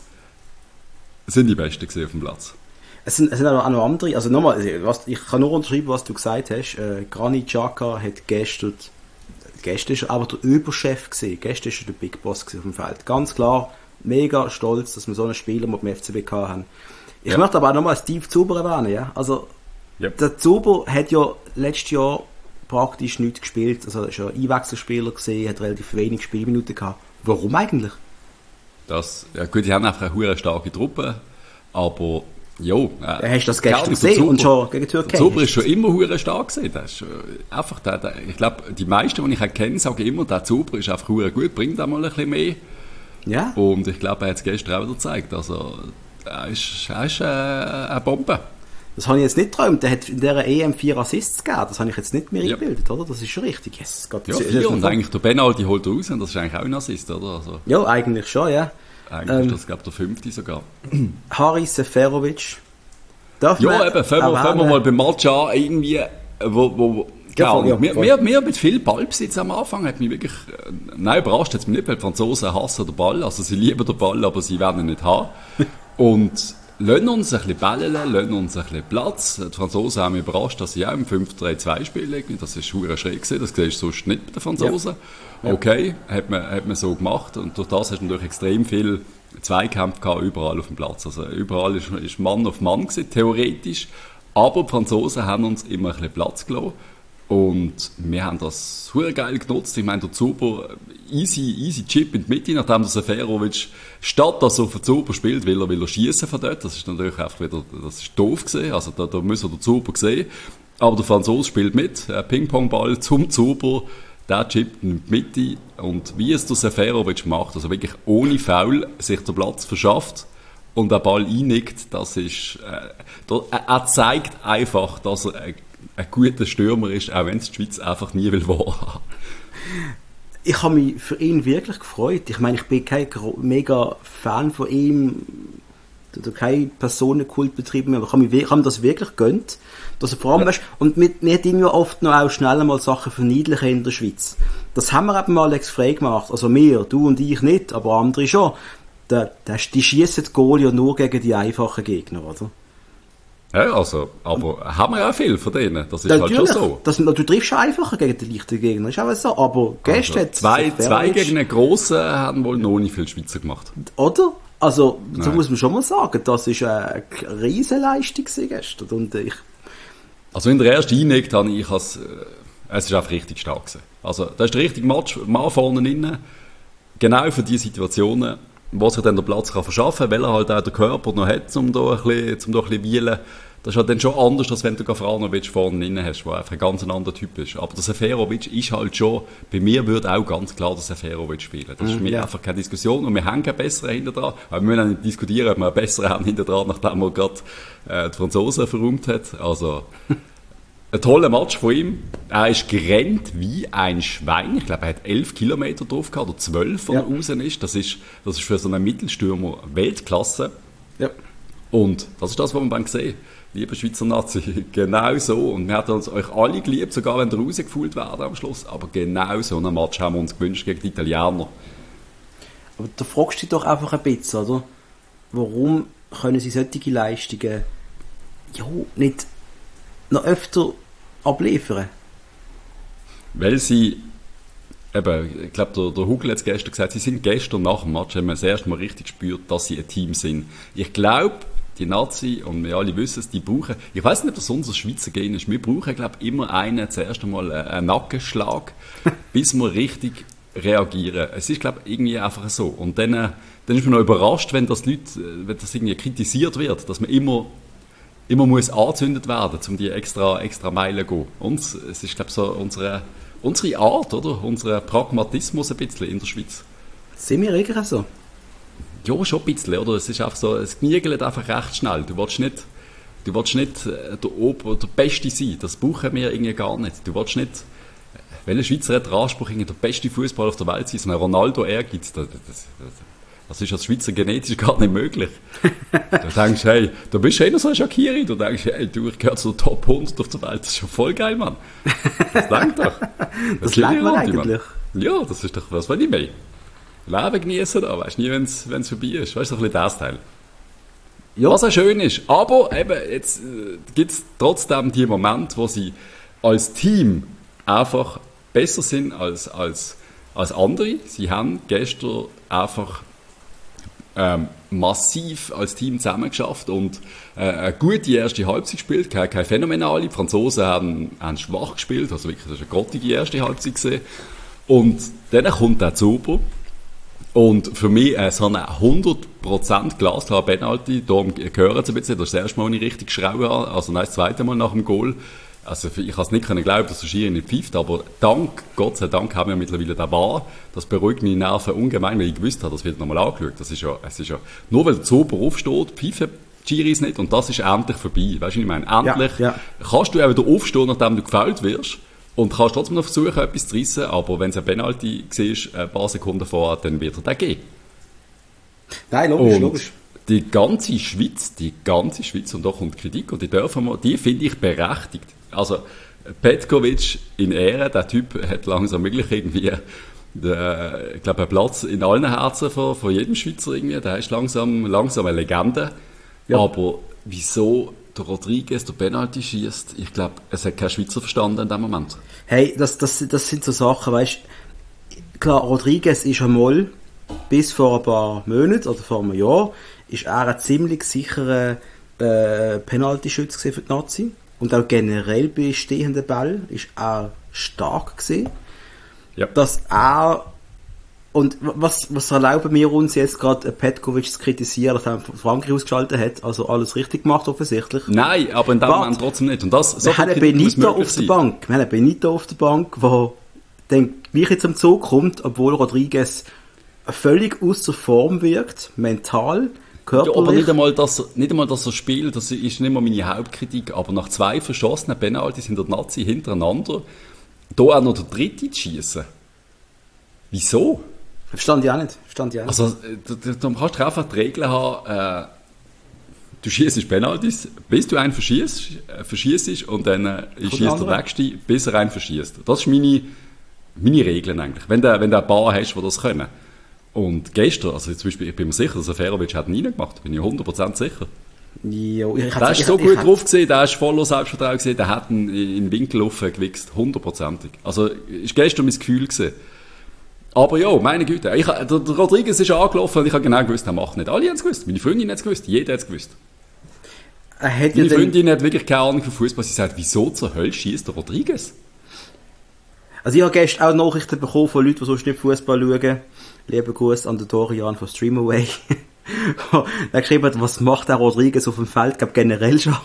sind die Besten gewesen auf dem Platz.
Es sind, es sind auch noch andere, also nochmal, was, ich kann nur unterschreiben, was du gesagt hast. Äh, Granit Xhaka hat gestern, gestern ist er aber der Überchef gewesen. Gestern ist er der Big Boss gewesen auf dem Feld. Ganz klar, mega stolz, dass wir so einen Spieler mit dem F C B gehabt haben. Ich
Ja.
möchte aber auch nochmal Steve Zuber erwähnen, ja. Also,
Yep.
der Zuber hat ja letztes Jahr praktisch nichts gespielt, also er ist ja Einwechselspieler gesehen, hat relativ wenig Spielminuten gehabt. Warum eigentlich?
Das, ja gut, die haben einfach eine hure starke Truppe, aber jo, äh,
Ja, hast du das
gar
gestern
nicht, der
gesehen und
Zuber-
schon gegen die Türkei?
Der Zuber ist schon immer hure stark gewesen. Das ist äh, einfach der, der, ich glaube, die meisten, die ich auch kenne, sagen immer, der Zuber ist einfach hure gut, bringt auch mal ein bisschen mehr.
Ja.
Und ich glaube, er hat es gestern auch wieder gezeigt. Also, er ist, er ist äh, eine Bombe.
Das habe ich jetzt nicht geträumt. Der hat in dieser E M vier Assists gegeben. Das habe ich jetzt nicht mehr
Ja.
eingebildet, oder? Das ist schon richtig. Yes, Gott,
Ja,
das-
vier,
das-
und eigentlich der Penalty holt er raus und das ist eigentlich auch ein Assist, oder? Also,
Ja, eigentlich schon, ja.
eigentlich
Ähm,
ist das, glaube ich, der fünfte sogar.
Haris Seferovic. Darf
Ja,
man
eben, fangen wir, fangen wir
erwähnen-
mal beim Match an, irgendwie, wo, wo,
Ja,
keine
voll,
Ahnung,
ja,
mir,
voll.
mir, mir mit viel Ballbesitz am Anfang hat mich wirklich, äh, nein, überrascht hat's mich nicht, weil die Franzosen hassen den Ball, also sie lieben den Ball, aber sie werden ihn nicht haben. Und lassen uns ein bisschen bellen, lassen uns ein bisschen Platz. Die Franzosen haben mich überrascht, dass sie auch im fünf drei zwei spielen. Das ist verdammt schräg gewesen, das siehst du sonst nicht bei den Franzosen. Ja. Okay, hat man, hat man so gemacht und durch das hast du natürlich extrem viel Zweikämpfe gehabt, überall auf dem Platz. Also überall ist, ist Mann auf Mann gewesen, theoretisch. Aber die Franzosen haben uns immer ein bisschen Platz gelassen. Und wir haben das sehr geil genutzt. Ich meine, der Zuber, easy, easy Chip in die Mitte, nachdem der Seferovic, statt dass er auf den Zuber spielt, will er, will er schiessen von dort. Das ist natürlich einfach wieder, das ist doof gewesen. Also da, da müssen wir den Zuber sehen. Aber der Franzose spielt mit, ein Ping-Pong-Ball zum Zuber, der Chip in die Mitte. Und wie es der Seferovic macht, also wirklich ohne Foul, sich den Platz verschafft und den Ball einnickt, das ist, äh, der, er zeigt einfach, dass er ein, ein guter Stürmer ist, auch wenn es die Schweiz einfach nie will wahrhaben.
Ich habe mich für ihn wirklich gefreut. Ich meine, ich bin kein mega Fan von ihm, oder kein Personenkult betrieben, aber ich habe, mich, ich habe mir das wirklich gegönnt. Dass er vor allem, ja. weißt, und wir, wir haben ja oft noch auch schnell mal Sachen verniedlichen in der Schweiz. Das haben wir eben mal Alex Frey gemacht. Also wir, du und ich nicht, aber andere schon. Da, da, die schiessen die Goal ja nur gegen die einfachen Gegner, oder?
Ja, also, aber und, haben wir ja auch viel von denen, das ist halt schon so.
Das, du triffst schon einfacher gegen die leichten Gegner, ist auch so, aber gestern
also, zwei, zwei gegen einen Grossen haben wohl noch nicht viel Schweizer gemacht.
Oder? Also, so muss man schon mal sagen, das war eine riesen Leistung gestern. Und ich
also in der ersten Einheit habe ich, als, es ist einfach richtig stark gewesen. Also, da ist der richtige Match, Mann vorne drin, genau für diese Situationen, wo sich dann der Platz kann verschaffen kann, weil er halt auch den Körper noch hat, um da ein bisschen, um da ein bisschen wielen. Das ist halt dann schon anders, als wenn du Gavranovic vorne drin hast, der einfach ein ganz anderer Typ ist. Aber der Seferovic ist halt schon, bei mir würde auch ganz klar der Seferovic spielen. Das ist mir ja. einfach keine Diskussion und wir haben keinen besseren hinter dran. Aber wir müssen auch nicht diskutieren, ob wir einen besseren haben hinter dran, nachdem er gerade äh, die Franzosen verräumt hat. Also, ein toller Match von ihm. Er ist gerannt wie ein Schwein. Ich glaube, er hat elf Kilometer drauf gehabt, oder zwölf, wenn ja. er raus ist. Das ist. Das ist für so einen Mittelstürmer Weltklasse.
Ja.
Und das ist das, was man dann sehen. Liebe Schweizer Nazi, genau so. Und wir hätten uns euch alle geliebt, sogar wenn ihr rausgefühlt werden am Schluss. Aber genau so einen Match haben wir uns gewünscht gegen die Italiener.
Aber da fragst du dich doch einfach ein bisschen, oder? Warum können sie solche Leistungen ja, nicht noch öfter abliefern?
Weil sie, eben, ich glaube, der, der Hugel hat es gestern gesagt, sie sind gestern nach dem Match, haben wir das erste Mal richtig gespürt, dass sie ein Team sind. Ich glaube, die Nazi, und wir alle wissen es, die brauchen, ich weiss nicht, ob das unser Schweizer Gen ist, wir brauchen, glaube ich, immer einen, zuerst einmal einen Nackenschlag, bis wir richtig reagieren. Es ist, glaube ich, irgendwie einfach so. Und dann, dann ist man noch überrascht, wenn das Leute, wenn das irgendwie kritisiert wird, dass man immer immer muss angezündet werden, um die extra, extra Meilen zu gehen. Und es ist, glaube ich, so unsere, unsere Art, oder? Unser Pragmatismus ein bisschen in der Schweiz.
Sind wir irgendwie so?
Ja, schon ein bisschen, oder? Es ist einfach so, es kniegelt einfach recht schnell. Du willst nicht, du willst nicht der, Ober, der Beste sein. Das brauchen wir irgendwie gar nicht. Du willst nicht, welcher Schweizer hat den Anspruch, der beste Fußballer auf der Welt zu sein? So ein Ronaldo ehrgeiz, das, das, das, das ist als Schweizer genetisch gar nicht möglich. Du denkst, hey, du bist einer so ein Shaqiri, du denkst, hey, du, ich gehöre zu der Top hundert auf der Welt, das ist schon voll geil, Mann. Das denkt doch. Das,
das lenkt man eigentlich.
Mann. Ja, das ist doch, was will ich mehr? Leben genießen da, weißt du nie, wenn es vorbei ist. Weißt du, so ein bisschen das Teil. Ja. Was auch schön ist. Aber eben, jetzt äh, gibt es trotzdem die Momente, wo sie als Team einfach besser sind als, als, als andere. Sie haben gestern einfach ähm, massiv als Team zusammengeschafft und äh, eine gute erste Halbzeit gespielt, keine, keine phänomenale. Die Franzosen haben, haben schwach gespielt, also wirklich, das war eine grottige erste Halbzeit gewesen. Und dann kommt der Zuber. Und für mich äh, so eine hundert Prozent glasklare Penalty, darum gehören sie ein bisschen, das ist das erste Mal, als ich richtig geschrauen habe, also nein, das zweite Mal nach dem Goal. Also ich kann es nicht glauben, dass der Schiri nicht pfeift, aber dank, Gott sei Dank haben wir mittlerweile den V A R. Das beruhigt meine Nerven ungemein, weil ich gewusst habe, das wird nochmal angeschaut. Das ist ja, es ist ja, nur weil der Zuber aufsteht, pfeifen die Schiris nicht und das ist endlich vorbei. Weißt du, was ich meine? Endlich ja, ja. Kannst du auch wieder aufstehen, nachdem du gefoult wirst. Und kannst trotzdem noch versuchen, etwas zu reissen, aber wenn es ein Penalty siehst, ein paar Sekunden vorher, dann wird er den geben.
Nein, logisch,
und
logisch.
Die ganze Schweiz, die ganze Schweiz, und da kommt Kritik, und die dürfen wir, die finde ich berechtigt. Also, Petkovic in Ehre, der Typ hat langsam wirklich irgendwie, der, ich glaube, einen Platz in allen Herzen von, von jedem Schweizer irgendwie, der ist langsam, langsam eine Legende. Ja. Aber wieso der Rodriguez der Penalty schießt, ich glaube, es hat kein Schweizer verstanden in dem Moment.
Hey, das, das, das sind so Sachen, weißt du, klar, Rodriguez ist einmal, bis vor ein paar Monaten oder vor einem Jahr, ist er ein ziemlich sicherer äh, Penalty-Schütze für die Nazi. Und auch generell bei stehenden Ball ist er stark gewesen.
Ja.
Dass er und was, was erlauben wir uns jetzt gerade Petkovic zu kritisieren, dass er Frankreich ausgeschaltet hat, also alles richtig gemacht offensichtlich.
Nein, aber in dem Moment trotzdem nicht. Und das, so
wir haben Benito auf der Bank, wir haben Benito auf der Bank, der dann gleich jetzt zum Zug kommt, obwohl Rodriguez völlig außer Form wirkt, mental, körperlich.
Ja, aber nicht einmal, dass er, nicht einmal, dass er spielt, das ist nicht mal meine Hauptkritik, aber nach zwei verschossenen Penaltys in der Nazi hintereinander, da auch noch der dritte zu schiessen. Wieso?
Verstand ich auch nicht. Verstand ich auch nicht.
Also, du, du, du kannst einfach die Regeln haben, äh, du schießt Penaltys, bis du einen verschießt, äh, verschießt und dann äh, schießt der Nächste, bis er einen verschießt. Das ist meine, meine Regeln eigentlich. Wenn du, wenn du ein paar hast, die das können. Und gestern, also zum Beispiel, ich bin mir sicher, dass Seferovic hat ihn reingemacht, bin ich hundert Prozent sicher.
Jo, ich
der ist so gut drauf gesehen, der ist voller Selbstvertrauen gesehen, der hat ihn in den Winkel gewichst, hundertprozentig. Also, ist gestern mein Gefühl gewesen. Aber ja, meine Güte, ich, der, der Rodriguez ist angelaufen und ich habe genau gewusst, er macht nicht. Alle haben es gewusst, meine Freundin hat es gewusst, jeder hat es gewusst.
Er hat
meine
ja
Freundin hat wirklich keine Ahnung von Fußball, sie sagt, wieso zur Hölle schießt der Rodriguez?
Also ich habe gestern auch Nachrichten bekommen von Leuten, die sonst nicht Fußball schauen. Lieben Gruß an den Dorian von Streamaway. Der geschrieben hat, was macht der Rodriguez auf dem Feld, ich glaube generell schon.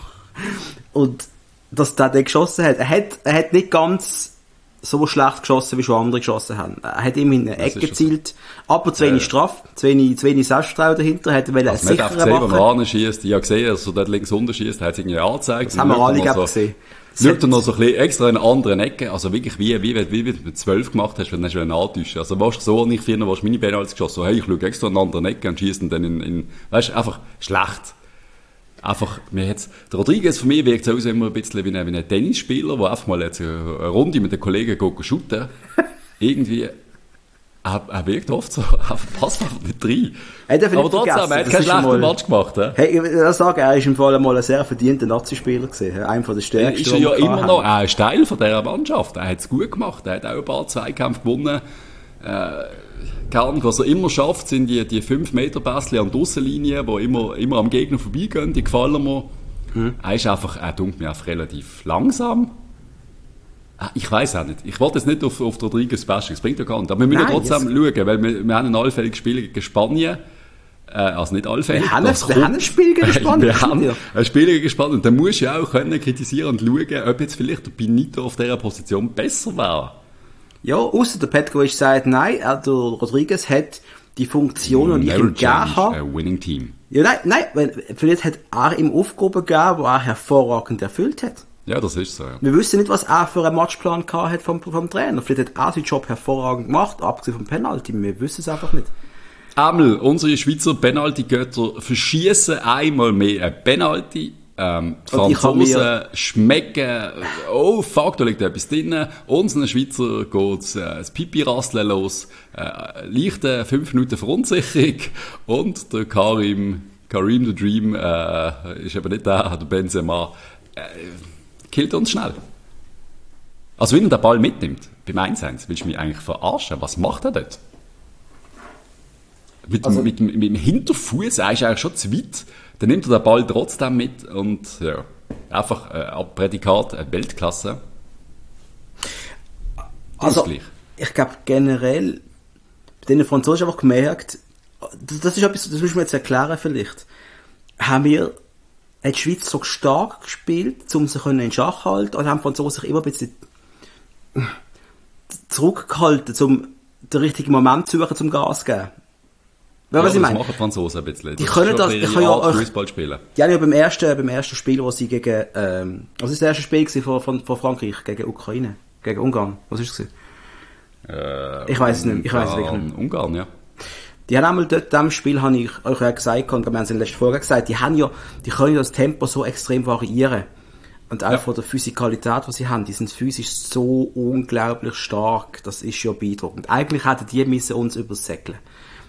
Und dass der den geschossen hat, er hat, er hat nicht ganz so schlecht geschossen, wie schon andere geschossen haben. Er hat ihm in eine Ecke gezielt, aber zu wenig äh. Straff, zu wenig, zu wenig Selbstvertrauen dahinter, hat er wollen
also sicherer machen. Man hat gesehen, wenn er schießt, ich habe gesehen, dass er dort links unten schießt, hat es irgendwie angezeigt.
Das haben wir alle so, gesehen.
Schaut er noch so ein bisschen extra in einer anderen Ecke, also wirklich wie, wie, wie, wie du mit zwölf gemacht hast, wenn du einen antäuschen. Also warst du so nicht viel, warst du meine Penalty geschossen, so hey, ich schaue extra in einer anderen Ecke und schießt dann in, in, weißt du, einfach schlecht. Einfach, mir jetzt, der Rodriguez für mich wirkt so immer ein bisschen wie ein, wie ein Tennisspieler, der einfach mal jetzt eine Runde mit den Kollegen geht shooten. Irgendwie, er, er wirkt oft so, er passt einfach nicht rein.
Hey,
aber trotzdem, er hat keinen schlechten Match gemacht. He?
Hey, ich will sagen, er ist im Fall mal ein sehr verdienter Nazi-Spieler gewesen. Einer von der stärksten.
Ist er ja immer noch, er ist Teil von dieser Mannschaft. Er hat es gut gemacht, er hat auch ein paar Zweikämpfe gewonnen. Äh, Keine Ahnung, was er immer schafft, sind die, die fünf Meter Pässe an der Aussenlinie, die immer, immer am Gegner vorbeigehen, die gefallen mir. Mhm. Er ist einfach, er dunkelt mir einfach relativ langsam. Ich weiss auch nicht. Ich wollte jetzt nicht auf, auf Rodriguez bashen, das bringt ja gar nicht. Aber wir müssen Nein, trotzdem yes. schauen, weil wir, wir haben ein allfälliges Spiel gegen Spanien. Äh, also nicht allfällig.
Wir haben, wir haben ein Spiel gegen Spanien.
Wir haben ein Spiel gegen Spanien. Und da musst du ja auch können kritisieren und schauen, ob jetzt vielleicht der Benito auf dieser Position besser wäre.
Ja, ausser der Petkovic sagt, nein, der Rodriguez hat die Funktion, und ich ihm gegeben habe.
A winning team.
Ja, nein, nein, weil vielleicht hat er ihm Aufgaben gegeben, die er hervorragend erfüllt hat.
Ja, das ist so, ja.
Wir wissen nicht, was er für einen Matchplan gehabt hat vom, vom Trainer. Vielleicht hat er seinen Job hervorragend gemacht, abgesehen vom Penalty. Wir wissen es einfach nicht.
Einmal, unsere Schweizer Penalty-Götter verschießen einmal mehr ein Penalty. Ähm, die Franzosen schmecken, oh fuck, da liegt etwas drin. Unseren Schweizer geht äh, das Pipi-Rasteln los. Äh, leichte fünf Minuten Verunsicherung. Und der Karim, Karim the Dream, äh, ist eben nicht der, der Benzema, äh, killt uns schnell. Also wenn er den Ball mitnimmt, beim eins eins, willst du mich eigentlich verarschen? Was macht er dort? Mit, also, mit, mit, mit dem Hinterfuß, er ist eigentlich schon zu weit. Dann nimmt er den Ball trotzdem mit und ja, einfach äh, ab Prädikat äh, Weltklasse.
Also, ich glaube generell, bei den Franzosen einfach gemerkt, das, das ist etwas, das müssen wir jetzt erklären vielleicht, haben wir, hat die Schweiz so stark gespielt, um sich in Schach zu halten, oder haben die Franzosen sich immer ein bisschen zurückgehalten, um den richtigen Moment zu suchen, zum Gas zu geben?
Ja,
was
das
ich meine?
machen Franzosen ein bisschen.
Die das können das, ich kann ja auch
Fußball spielen.
Die haben ja beim ersten, beim ersten Spiel, wo sie gegen, ähm, was ist das erste Spiel gewesen von, von, von Frankreich gegen Ukraine? Gegen Ungarn? Was ist es gewesen?
Äh,
ich weiß es nicht, ich weiß es wirklich nicht.
Ungarn, ja.
Die haben einmal dort, in diesem Spiel, habe ich euch ja gesagt, und wir haben es in der letzten Folge gesagt, die haben ja, die können ja das Tempo so extrem variieren. Und auch ja. von der Physikalität, die sie haben, die sind physisch so unglaublich stark, das ist ja beeindruckend. Eigentlich hätten die müssen uns übersäckeln.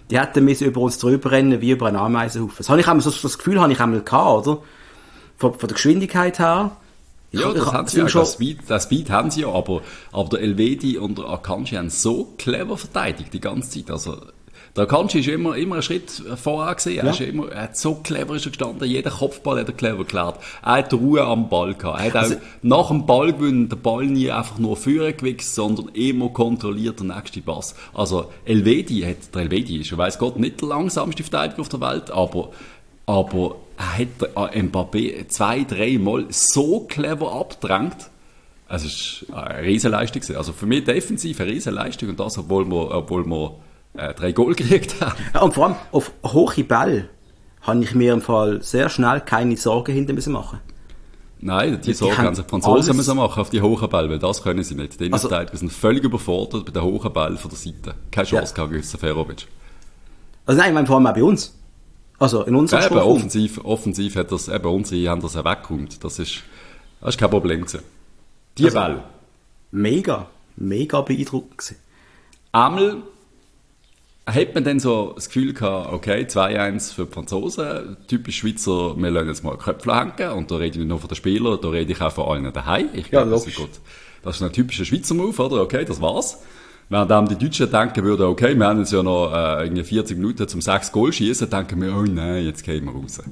die hätten müssen über uns drüber rennen, wie über einen Ameisenhaufen. Das, habe ich einmal, so, das Gefühl habe ich einmal gehabt, oder? Von, von der Geschwindigkeit her.
Ja,
ich,
das
ich,
haben sie ja,
schon...
das Speed, das Speed haben sie ja, aber, aber der Elvedi und der Akanji haben so clever verteidigt, die ganze Zeit. Also, der Akanji ist immer, immer einen Schritt vorher gesehen. Er,
Ja.
ist immer, er hat so clever ist er gestanden. Jeder Kopfball hat er clever geklärt. Er hat Ruhe am Ball gehabt. Er hat
Also-
auch nach dem Ballgewinn den Ball nie einfach nur führen gewichst, sondern immer kontrolliert den nächsten Pass. Also, Elvedi hat, der Elvedi ist, weiss Gott, nicht der langsamste Verteidiger auf der Welt, aber, aber er hat Mbappé zwei, drei Mal so clever abgedrängt. Es ist eine Riesenleistung gewesen. Also für mich defensiv eine Riesenleistung und das, obwohl wir, obwohl wir äh, drei Goal gekriegt haben.
Ja, und vor allem auf hohe Bälle habe ich mir im Fall sehr schnell keine Sorgen hinter müssen machen.
Nein, die
Die
Sorge
haben
haben sich die Franzosen
alles-
müssen machen auf die hohen Bälle, weil das können sie nicht. Die
Also-
Innenverteidiger sind völlig überfordert bei den hohen Bällen von der Seite. Keine Chance
Ja.
gegen Seferovic.
Also nein, ich meine vor allem auch bei uns. Also in unserem
Ja, eben,
Strafraum.
offensiv, offensiv hat das, eben, unsere haben das auch weggeräumt. Das ist, das ist kein Problem gewesen. Die
Also-
Bälle.
Mega, mega beeindruckend gewesen.
Einmal hat man dann so das Gefühl gehabt, okay, zwei eins für die Franzosen, typisch Schweizer, wir lassen jetzt mal Köpfe hängen, und da rede ich nicht nur von den Spielern, da rede ich auch von allen daheim. Ich
Ja,
glaube, das,
logisch.
ist gut. Das ist ein typischer Schweizer Move, oder? Okay, das war's. Während die Deutschen denken würden, okay, wir haben jetzt ja noch äh, irgendwie vierzig Minuten zum sechs Goal schießen, denken wir, oh nein, jetzt gehen wir raus.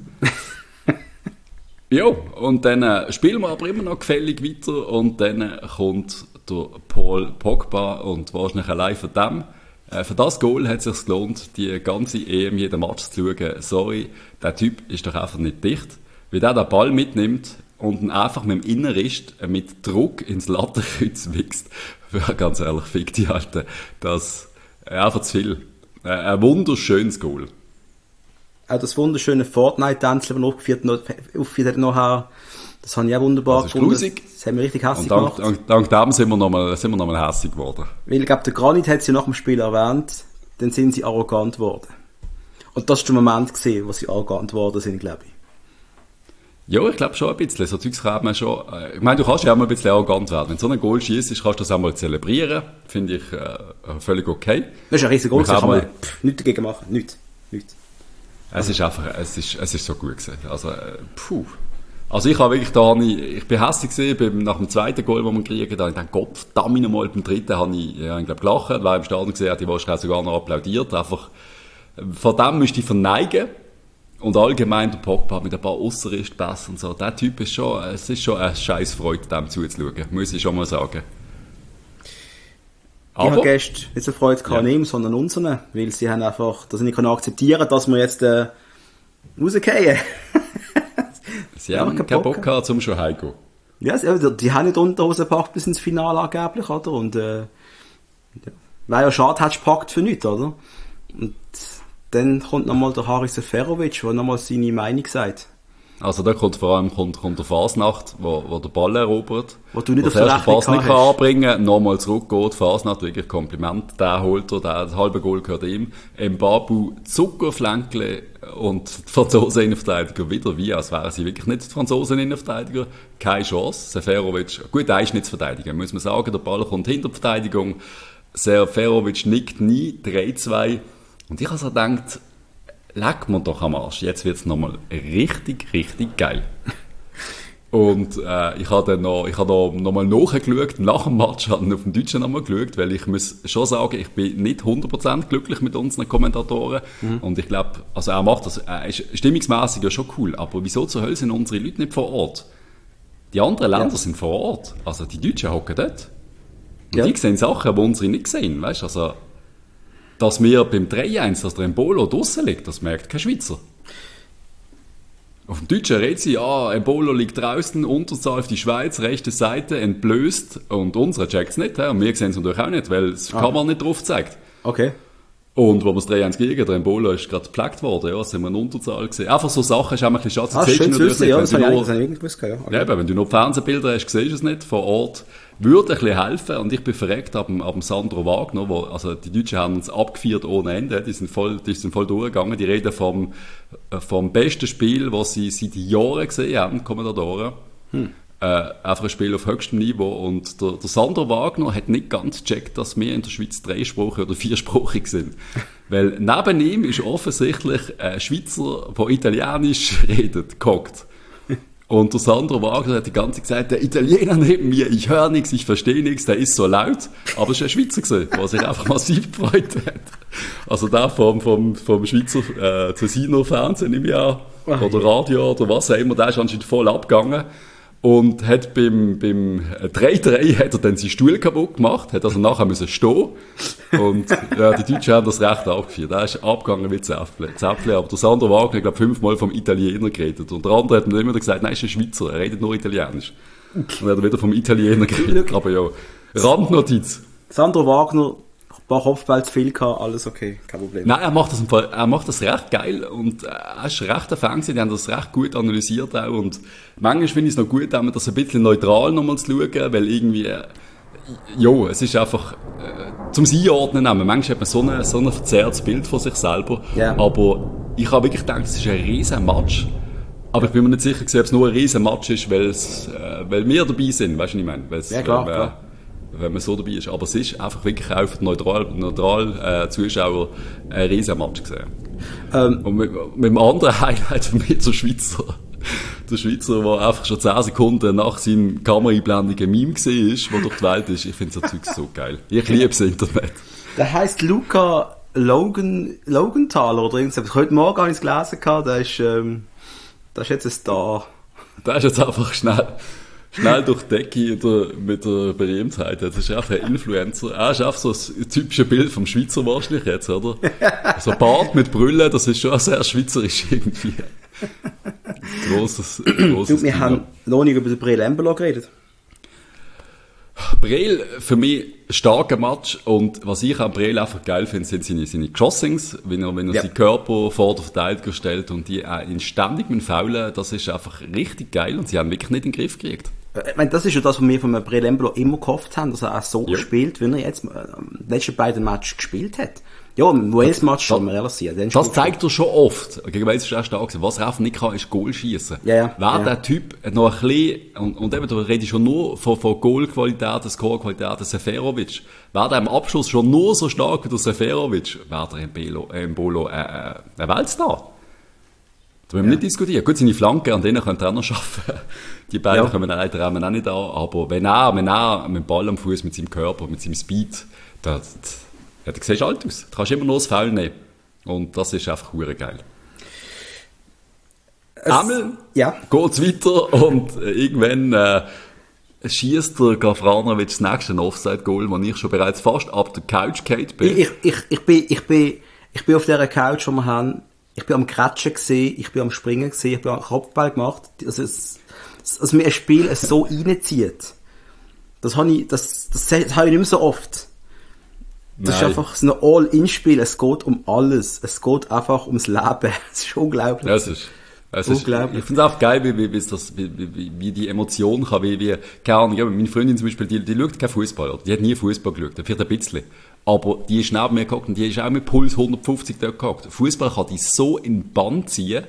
Ja, und dann äh, spielen wir aber immer noch gefällig weiter und dann äh, kommt der Paul Pogba und wahrscheinlich allein von dem, äh, für das Goal hat es sich gelohnt, die ganze E M, jeden Match zu schauen. Sorry, der Typ ist doch einfach nicht dicht. Wie der den Ball mitnimmt und ihn einfach mit dem Innenrist äh, mit Druck ins Lattenkreuz wächst. Ja, ganz ehrlich, fick die Alte. Das äh, einfach zu viel. Äh, ein wunderschönes Goal.
Auch das wunderschöne Fortnite-Tänzchen, das aufgeführt, noch, aufgeführt hat nachher, das habe ich auch wunderbar
Das ist grusig.
Das haben wir richtig hässlich
Und dank,
gemacht.
dank, dank dem sind wir nochmal, sind wir nochmal hässlich geworden.
Weil ich glaube, der Granit hat sie nach dem Spiel erwähnt, dann sind sie arrogant geworden. Und das ist der Moment gesehen, wo sie arrogant geworden sind, glaube ich.
Ja, ich glaube schon ein bisschen. So Zeugs kann man schon. Äh, ich meine, du kannst ja auch mal ein bisschen arrogant werden. Wenn so ein Goal schießt, kannst du das auch mal zelebrieren. Finde ich äh, völlig okay.
Das ist ein riesiger Goal,
Ich
da
hab
kann man
mal-
pff, nichts dagegen machen. Nichts. Nichts.
Es ist einfach, es ist, es ist so gut gewesen. Also, äh, puh. Also ich habe wirklich da, habe ich, ich bin hässlich gewesen, beim, nach dem zweiten Goal, das wir kriegen, da habe ich gedacht, Gott verdammt nochmal, beim dritten habe ich, ja, ich glaube, gelacht, wer im Stadion gesehen hat, die wahrscheinlich sogar noch applaudiert, einfach, von dem müsste ich verneigen. Und allgemein der Pogba mit ein paar Ausserristpässe und so, der Typ ist schon, es ist schon eine scheiß Freude, dem zuzuschauen, muss ich schon mal sagen.
Ich habe gestern nicht so Freude gehabt,
Ja.
nicht ihm, sondern unseren, weil sie haben einfach, dass sie nicht akzeptieren können, dass wir jetzt äh, rausgehen.
Sie
Ja,
haben
keinen
keinen
Bock
Bock gehabt zum schon heimgehen.
Ja, sie- die, die haben nicht Unterhosen gepackt bis ins Finale angeblich, oder? Und äh, ja. Wäre ja schade, hättest du gepackt für nichts, oder? Und dann kommt nochmal der Haris Seferovic, der nochmal seine Meinung sagt.
Also da kommt vor allem kommt, kommt der Fasnacht, wo, wo der Ball erobert.
Wo du nicht auf
der
der
erste
Rechnung
Pass nicht
gehabt
kann
hast.
anbringen, nochmal zurückgeht, Fasnacht, wirklich Kompliment, der holt er, der, das halbe Goal gehört ihm. Mbabu, Zuckerflänkle und die Franzosen Innenverteidiger wieder wie, als wären sie wirklich nicht die Franzosen Innenverteidiger. Keine Chance. Seferovic, gut, er ist nicht zu verteidigen, muss man sagen, der Ball kommt hinter die Verteidigung. Seferovic nickt nie, drei zwei. Und ich habe so gedacht, leck mir doch am Arsch, jetzt wird's nochmal richtig, richtig geil. Und äh, ich habe dann noch, ich habe noch, noch mal nachgeschaut, nach dem Match habe ich auf dem Deutschen nochmal geschaut, weil ich muss schon sagen, ich bin nicht hundert Prozent glücklich mit unseren Kommentatoren. Mhm. Und ich glaube, also er macht das, er ist stimmungsmässig ja schon cool, aber wieso zur Hölle sind unsere Leute nicht vor Ort? Die anderen Länder
Ja.
sind vor Ort, also die Deutschen hocken dort. Und
Ja.
die sehen Sachen, die unsere nicht sehen, weißt du, also dass wir beim drei eins, dass der Embolo draussen liegt, das merkt kein Schweizer. Auf dem Deutschen redet sie, ja, Embolo liegt draußen, Unterzahl auf die Schweiz, rechte Seite, entblößt, und unsere checkt es nicht, he? Und wir sehen es natürlich auch nicht, weil das
Ah.
Kamera nicht drauf zeigt.
Okay.
Und wo wir das drei eins gegen, der Embolo ist gerade gepflegt worden, ja, das haben wir in Unterzahl gesehen. Einfach so Sachen, ist auch ein bisschen schade,
Ah,
siehst du
schön zu
natürlich
wissen,
nicht,
ja,
wenn
das
du
habe ich
nur-
eigentlich- das habe ich irgendwie gewusst, ja. Okay.
ja, eben, wenn du noch die Fernsehbilder hast, siehst du es nicht vor Ort. Würde ein bisschen helfen, und ich bin verreckt ab dem, ab dem Sandro Wagner, wo, also die Deutschen haben uns abgeführt ohne Ende, die sind voll, die sind voll durchgegangen, die reden vom, äh, vom besten Spiel, das sie seit Jahren gesehen haben, Kommentatoren. Hm. äh, einfach ein Spiel auf höchstem Niveau. Und der, der Sandro Wagner hat nicht ganz gecheckt, dass wir in der Schweiz dreisprachig oder viersprachig sind. Weil neben ihm ist offensichtlich ein Schweizer, der Italienisch redet, gehockt. Und der Sandro Wagner hat die ganze Zeit gesagt, der Italiener neben mir, ich höre nichts, ich verstehe nichts, der ist so laut. Aber es war ein Schweizer gewesen, der sich einfach massiv gefreut hat. Also der vom, vom, vom Schweizer äh, Tessiner Fernsehen im Jahr, oder Radio, oder was auch immer, der ist anscheinend voll abgegangen. Und hat beim, beim drei drei hat er dann seinen Stuhl kaputt gemacht, hat also nachher müssen stehen. Und, ja, die Deutschen haben das recht aufgeführt. Er ist abgegangen wie Zäpfle. Zäpfle. Aber der Sandro Wagner hat, glaube fünfmal vom Italiener geredet. Und der andere hat mir immer gesagt, nein, er ist ein Schweizer, er redet nur Italienisch. Und dann hat er wieder vom Italiener geredet. Aber ja, Randnotiz.
Sandro Wagner, ein paar Kopfbälle zu viel gehabt, alles okay, kein Problem.
Nein, er macht das, im Fall, er macht das recht geil und er ist recht ein Fan gewesen, die haben das recht gut analysiert auch und manchmal finde ich es noch gut, auch das ein bisschen neutral nochmal zu schauen, weil irgendwie, äh, ja, es ist einfach, äh, zum Einordnen nehmen, manchmal hat man so ein, so ein verzerrtes Bild von sich selber, yeah. Aber ich habe wirklich gedacht, es ist ein riesen Match, aber ich bin mir nicht sicher, ob es nur ein riesen Match ist, weil es, äh, weil wir dabei sind, weißt du, was ich meine? Weil's,
ja, klar,
äh,
klar.
Wenn man so dabei ist. Aber es ist einfach wirklich auch für die neutral, neutral äh, Zuschauer ein riesen Match gesehen. Ähm. Und mit, mit dem anderen Highlight von mir, der Schweizer, der Schweizer, der einfach schon zehn Sekunden nach seinem Kameraeinblendung ein Meme gesehen ist, der durch die Welt ist. Ich finde so Zeug so geil. Ich liebe das Internet.
Der heisst Luca Logan, Logenthaler oder irgendwas. Heute Morgen habe ich es gelesen, der ist, ähm, der ist jetzt ein Star.
Der ist jetzt einfach schnell... Schnell durch die Decke der, mit der Berühmtheit. Das ist einfach ein Influencer. Er ist einfach so ein typisches Bild vom Schweizer wahrscheinlich jetzt, oder? So Bart mit Brille, das ist schon sehr schweizerisch irgendwie. Grosses, grosses
du, wir Thema. Haben noch nicht über den Breel Embolo geredet.
Breel, für mich ein starker Match und was ich an Breel einfach geil finde, sind seine, seine Crossings, wenn er, wenn er ja. seinen Körper vor der Verteidiger stellt und die auch in ständig mit Faulen, das ist einfach richtig geil und sie haben wirklich nicht in den Griff gekriegt.
Ich meine, das ist ja das, was wir von Breel Embolo immer gehofft haben, dass er auch so ja. gespielt, wie er jetzt äh, die letzten beiden Matches gespielt hat. Ja, im Wales-Match schon mal realisieren.
Das, das zeigt er schon oft. Gegen Wales ist er stark gewesen. Was er einfach nicht kann, ist Goal schießen.
Ja, ja.
Wäre
ja.
der Typ noch ein bisschen, und, und eben, da rede ich schon nur von, von Goal-Qualität, Score-Qualität, Seferovic. Wäre der im Abschluss schon nur so stark wie der Seferovic, wäre der Embolo, Embolo äh, äh, ein Weltstar. Da wollen wir ja. nicht diskutieren. Gut, seine Flanken, an denen könnte er noch arbeiten. Die beiden ja. kommen leider auch nicht an. Aber wenn er, wenn er mit dem Ball am Fuß, mit seinem Körper, mit seinem Speed, das, ja, du siehst alt aus. Du kannst immer nur das Foul nehmen. Und das ist einfach hure geil. Einmal
ja.
geht's weiter und äh, irgendwann äh, schießt der Gafranovic das nächste Offside-Goal, wo ich schon bereits fast ab der Couch gefallen bin.
Ich, ich, ich, bin, ich, bin, ich bin auf dieser Couch, wo wir haben, ich bin am Kratschen gesehen, ich bin am Springen gesehen, ich bin am Kopfball gemacht. Also, es, also mir ein Spiel so reinzieht. Das habe ich, das, das, das habe ich nicht mehr so oft. Das Nein. ist einfach so ein All-In-Spiel. Es geht um alles. Es geht einfach ums Leben. Es ist unglaublich.
Ja, es ist, es unglaublich. Ist, ich finde es auch geil, wie, wie, wie, das, wie, wie, wie die Emotion kann, wie, wie, keine Ahnung, ja, meine Freundin zum Beispiel, die, die schaut keinen Fußball, die hat nie Fußball geschaut, vielleicht ein bisschen. Aber die ist neben mir gehockt und die ist auch mit Puls hundertfünfzig dort gehockt. Fußball kann die so in den Bann ziehen.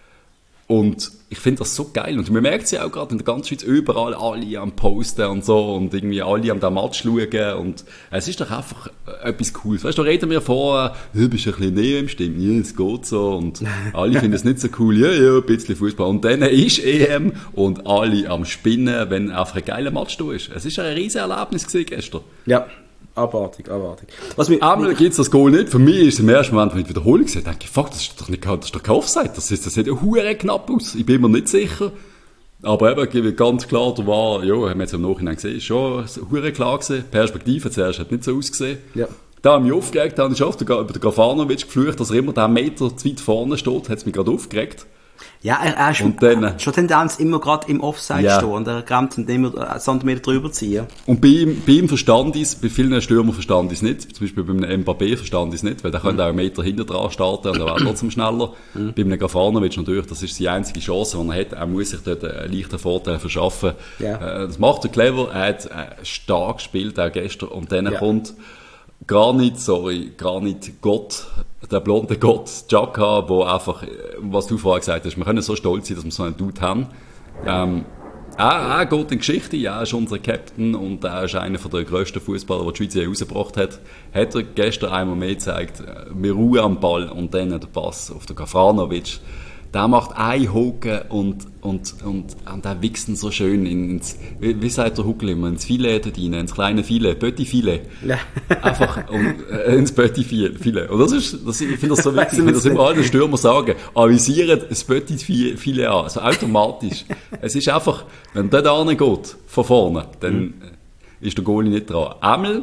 Und ich finde das so geil. Und man merkt es ja auch gerade in der ganzen Schweiz, überall alle am Posten und so und irgendwie alle am den Match schauen. Und es ist doch einfach etwas Cooles. Weißt du, da reden wir vorher, du bist ein bisschen näher im Stimmen, ja, es geht so. Und alle finden es nicht so cool, ja, ja, ein bisschen Fußball. Und dann ist E M und alle am Spinnen, wenn einfach ein geiler Match da ist. Es war ein riesen Erlebnis gewesen gestern.
Ja. Abartig, abartig.
Einmal gibt es das Goal nicht. Für mich ist es im ersten Moment, wenn ich Wiederholung sehe, denke ich, fuck, das ist doch nicht, das ist doch kein Offside. Das, ist, das sieht ja hure knapp aus. Ich bin mir nicht sicher. Aber eben, ganz klar, da war, ja, haben wir jetzt im Nachhinein gesehen, schon hure klar gewesen. Perspektive zuerst hat nicht so ausgesehen.
Ja.
Da haben wir aufgeregt, da habe ich oft über den Gafranovic geflucht, dass er immer den Meter zu weit vorne steht, hat es mich gerade aufgeregt.
Ja, er, er ist und dann, schon Tendenz immer gerade im Offside ja. stehen und er kann immer einen Zentimeter drüber ziehen.
Und bei ihm, bei ihm verstand ich es, bei vielen Stürmern verstand ich es nicht. Zum Beispiel bei einem Mbappé verstand ich es nicht, weil der mhm. könnte auch einen Meter hinter dran starten und er wäre trotzdem schneller. Mhm. Bei einem Gafranovic natürlich, das ist die einzige Chance, die er hat. Er muss sich dort einen leichten Vorteil verschaffen. Ja. Das macht er clever, er hat stark gespielt, auch gestern. Und dann ja. kommt Granit, sorry, Granit Gott, der blonde Gott, Xhaka, wo einfach, was du vorher gesagt hast, wir können so stolz sein, dass wir so einen Dude haben. Ja. Ähm, Er, er geht in die Geschichte, er ist unser Captain und er ist einer der grössten Fußballer, die die Schweiz je rausgebracht hat. Hat er gestern einmal mehr gezeigt, wir ruhen am Ball und dann der Pass auf den Gafranovic. Der macht einen Haken und, und, und, und der wichst ihn so schön ins, wie, wie sagt der Huckel immer, ins Filet dort rein, ins kleine Filet, Petit Filet. Ja. Einfach, und, äh, ins Petit Filet. Und das ist, das, ich finde das so wichtig, ich finde das immer alle Stürmer sagen, avisieren das Petit Filet an, also automatisch. Es ist einfach, wenn der da geht, von vorne, dann mhm. ist der Goalie nicht dran. Einmal,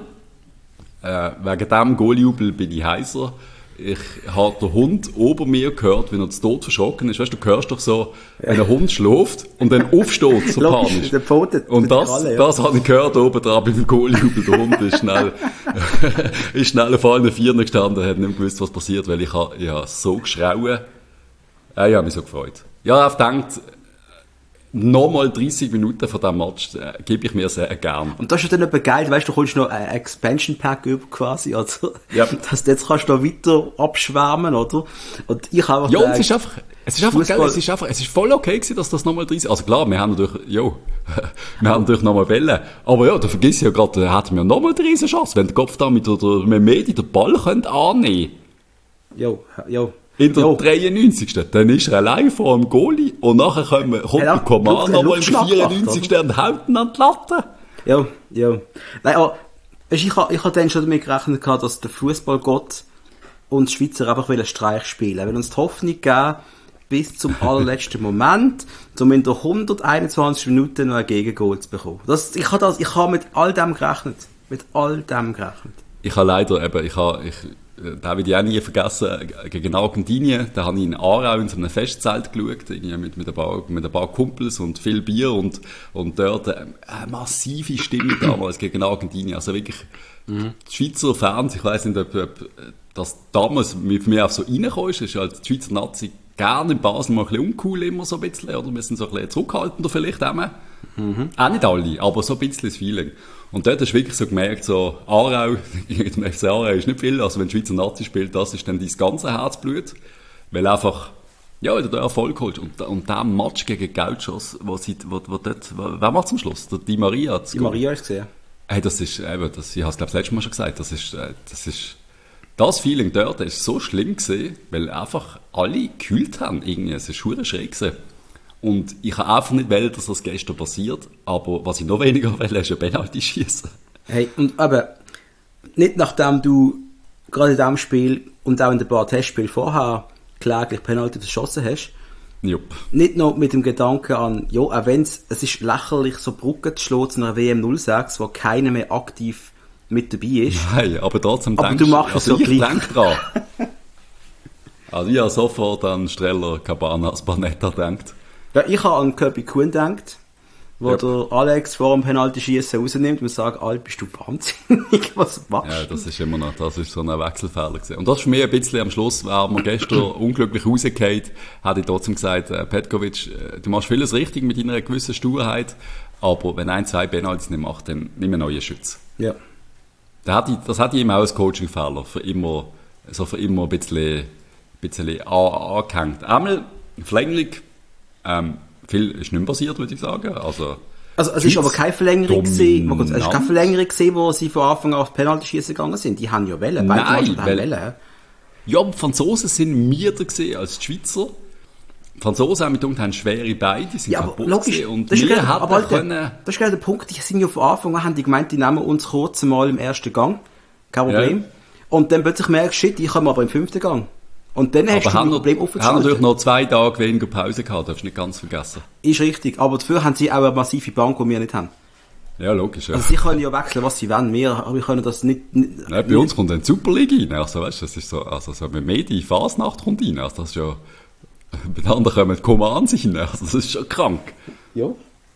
äh, wegen dem Goalie-Jubel bin ich heiser. Ich habe den Hund ober mir gehört, wenn er zu Tod verschrocken ist. Weißt du, du hörst doch so, wenn ein Hund schläft und dann aufsteht, so panisch. Und das, Kralle, ja. das habe ich gehört oben dran beim Goalie-Jubel. Der Hund ist schnell, ist schnell auf allen Vieren gestanden, hat nicht gewusst, was passiert, weil ich habe, ich habe so geschrauen. Ja, ich habe mich so gefreut. Ja, ich habe gedacht, nochmal dreissig Minuten von diesem Match äh, gebe ich mir sehr gern.
Und das ist ja dann eben geil, weißt du, du holst noch ein Expansion Pack über quasi, also, ja. dass du jetzt kannst du noch weiter abschwärmen, oder? Und ich habe
ja, es ist einfach, es ist einfach geil, es ist einfach, es ist voll okay gewesen, dass das nochmal dreißig, also klar, wir haben natürlich, jo, wir haben natürlich nochmal Wellen, aber ja, da vergiss ich ja gerade, da hätten wir nochmal eine riesen Chance, wenn der Kopf da mit der, mit Medi den Ball könnte annehmen.
Jo, jo.
In der jo. dreiundneunzigsten Dann ist er allein vor dem Goalie und nachher kommt, kommt ja, der Coman nochmal im vierundneunzigsten und haut ihn an die Latte.
Ja, ja. Nein, aber ich habe ich ha dann schon damit gerechnet, dass der Fußballgott und die Schweizer einfach einen Streich spielen wollen. Weil uns die Hoffnung geben, bis zum allerletzten Moment, um in der hunderteinundzwanzig Minuten noch ein Gegengoal zu bekommen. Das, ich habe das, ich habe mit all dem gerechnet. Mit all dem gerechnet.
Ich habe leider eben, ich habe, ich, da will ich auch nie vergessen, gegen Argentinien, da habe ich in Aarau in so einem Festzelt geschaut, mit, mit, ein paar, mit ein paar Kumpels und viel Bier und, und dort eine massive Stimmung damals gegen Argentinien, also wirklich mhm. die Schweizer Fans, ich weiss nicht, ob, ob das damals mit mir auch so reingekommen ist, ist halt die Schweizer Nazi gerne in Basel mal ein bisschen uncool immer so ein bisschen, oder wir sind so ein bisschen zurückhaltender vielleicht auch. Mhm. Auch nicht alle, aber so ein bisschen das Feeling. Und dort hast du wirklich so gemerkt, so Aarau, gegen den F C Aarau ist nicht viel, also wenn die Schweizer Nazi spielt, das ist dann dein ganze Herzblut, weil einfach, ja, weil du da Erfolg holst. Und, und der Match gegen Gauchos, wo sie, wo, wo dort, wer macht zum Schluss? Der Di Maria hat's
Di Maria ist gesehen.
Hey, das ist, eben, das, ich habe es glaube ich das letzte Mal schon gesagt, das ist, das ist, das Feeling dort ist so schlimm gewesen, weil einfach alle gekühlt haben, irgendwie, es ist verdammt schräg gewesen. Und ich habe einfach nicht wollen, dass das gestern passiert, aber was ich noch weniger will, ist ein Penalty schießen.
Hey, und aber nicht nachdem du gerade in diesem Spiel und auch in den paar Testspielen vorher kläglich Penalty verschossen hast,
Jupp.
Nicht noch mit dem Gedanken an, ja, auch wenn es ist lächerlich, so Brücken zu schlagen zu einer W M null sechs, wo keiner mehr aktiv mit dabei ist.
Nein, aber trotzdem
aber du machst
also
es so
ich
gleich.
Denk dran. Also ich habe sofort an Streller Cabanas Banetta gedacht.
Ja, ich habe an Köpi Kuhn gedacht, wo
ja.
der Alex vor dem Penalty-Schießen rausnimmt und sagt, Alter, bist du wahnsinnig, was machst du?
Ja, das ist immer noch, das ist so ein Wechselfehler gewesen. Und das ist mir ein bisschen am Schluss, wäre mir gestern unglücklich rausgefallen, hätte ich trotzdem gesagt, äh, Petkovic, äh, du machst vieles richtig mit deiner gewissen Sturheit, aber wenn ein, zwei Penalties nicht macht, dann nimm einen neuen Schütz.
Ja.
Das hatte ich, das hatte ich ihm auch als Coaching-Fehler, für immer, so für immer ein bisschen, ein bisschen angehängt. Einmal, Verlängerung, ähm, viel ist nicht mehr passiert, würde ich sagen. Also,
also es ist aber keine Verlängerung gesehen, es ist keine Verlängerung gesehen, wo sie von Anfang an auf Penalty-Schießen gegangen sind. Die haben ja Wellen, beide
Nein,
haben
weil,
Wellen.
Ja, aber die Franzosen sind milder gesehen als die Schweizer. Die Franzosen haben mit uns haben schwere Beine, die sind
ja,
kaputt
logisch,
und
das
wir
ist
hätten
aber
können...
Das ist genau der Punkt, die sind ja von Anfang an, haben die gemeint, die nehmen uns kurz mal im ersten Gang, kein Problem. Ja. Und dann plötzlich merkst du, shit, ich komme aber im fünften Gang. Und dann hast aber du ein Problem offen
zu haben natürlich noch zwei Tage weniger Pause gehabt, darfst du nicht ganz vergessen.
Ist richtig, aber dafür haben sie auch eine massive Bank, die wir nicht haben.
Ja, logisch, ja.
Also sie können ja wechseln, was sie wollen, wir, wir können das nicht... nicht
Nein, bei nicht. Uns kommt eine Superliga rein, also weißt du, das ist so, also so mit Medi, Fasnacht kommt rein, also das ist ja... Bei den anderen kommen Coman rein, also das ist schon krank.
Ja.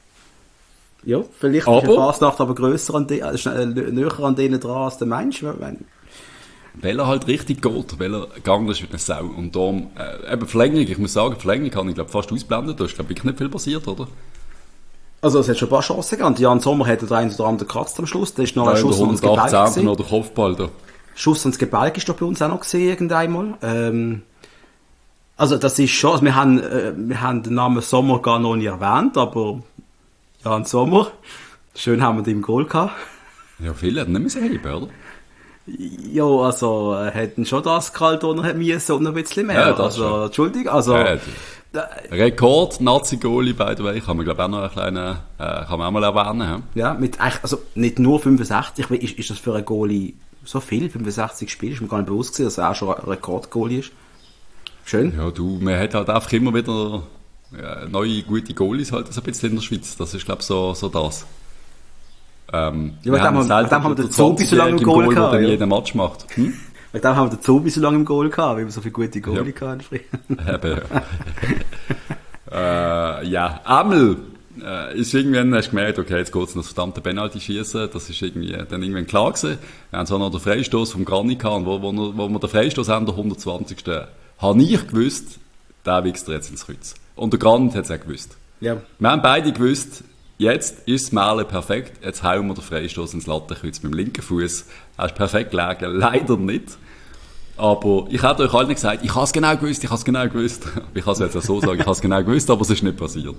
Ja, vielleicht aber, ist die Fasnacht aber grösser an denen, äh, näher an denen dran als der Mensch, wenn...
Weil er halt richtig geht, weil er gegangen ist wie eine Sau. Und darum, äh, eben Verlängerung, ich muss sagen, Verlängerung kann ich glaube fast ausblenden, da ist glaube ich nicht viel passiert, oder?
Also es hat schon ein paar Chancen gegeben. Jan Sommer hat den einen oder anderen gekratzt am Schluss, da ist noch ein Schuss ans Gebälk gesehen.
Oder Kopfball da.
Schuss ans Gebälk ist da bei uns auch noch gesehen, irgendeinmal. Ähm, also das ist schon, also wir haben, äh, wir haben den Namen Sommer gar noch nicht erwähnt, aber Jan Sommer. Schön haben wir den im Goal gehabt.
Ja, viele hätten nicht mehr heben, oder?
Ja, also, äh, hätten schon das gehalten, oder hätten wir so noch ein bisschen mehr.
Ja, das
also,
schon.
Entschuldigung, also...
Ja, Rekord Nazi-Goalie, by the way, kann man glaube ich auch noch einen kleinen, äh, kann man auch mal erwähnen. Ja,
ja mit eigentlich, also nicht nur fünfundsechzig, ist, ist das für einen Goalie so viel? fünfundsechzig Spiele, ist mir gar nicht bewusst gewesen, dass er auch schon ein Rekord-Goalie ist. Schön.
Ja, du, man hat halt einfach immer wieder ja, neue, gute Goalies halt so ein bisschen in der Schweiz. Das ist glaube ich so, so das. Ähm,
ja, wir haben, selten haben wir den Zobi so lange im Goal
Goal,
gehabt.
Der
ja.
jeden Match macht. Hm?
Mit dem haben wir den Zobi so lange im Goal gehabt, weil wir so viele gute Goalie
ja.
hatten.
Eben, ja. äh, ja, Amel äh, ist irgendwann, hast du gemerkt, okay, jetzt geht es um das verdammte Penalty-Schießen. Das ist irgendwie dann irgendwann klar gewesen. Wir haben so noch den Freistoß vom Granit gehabt, wo, wo, wo wir den Freistoß haben, der hundertzwanzigsten habe ich gewusst, der wichst jetzt ins Kreuz. Und der Granit hat es auch gewusst.
Ja.
Wir haben beide gewusst, jetzt ist das Merle perfekt, jetzt hauen wir den Freistoß ins Lattenkreuz mit dem linken Fuß. Er ist perfekt gelegen, leider nicht. Aber ich hätte euch allen gesagt, ich habe es genau gewusst, ich habe es genau gewusst. Ich kann es jetzt auch so sagen, ich habe es genau gewusst, aber es ist nicht passiert.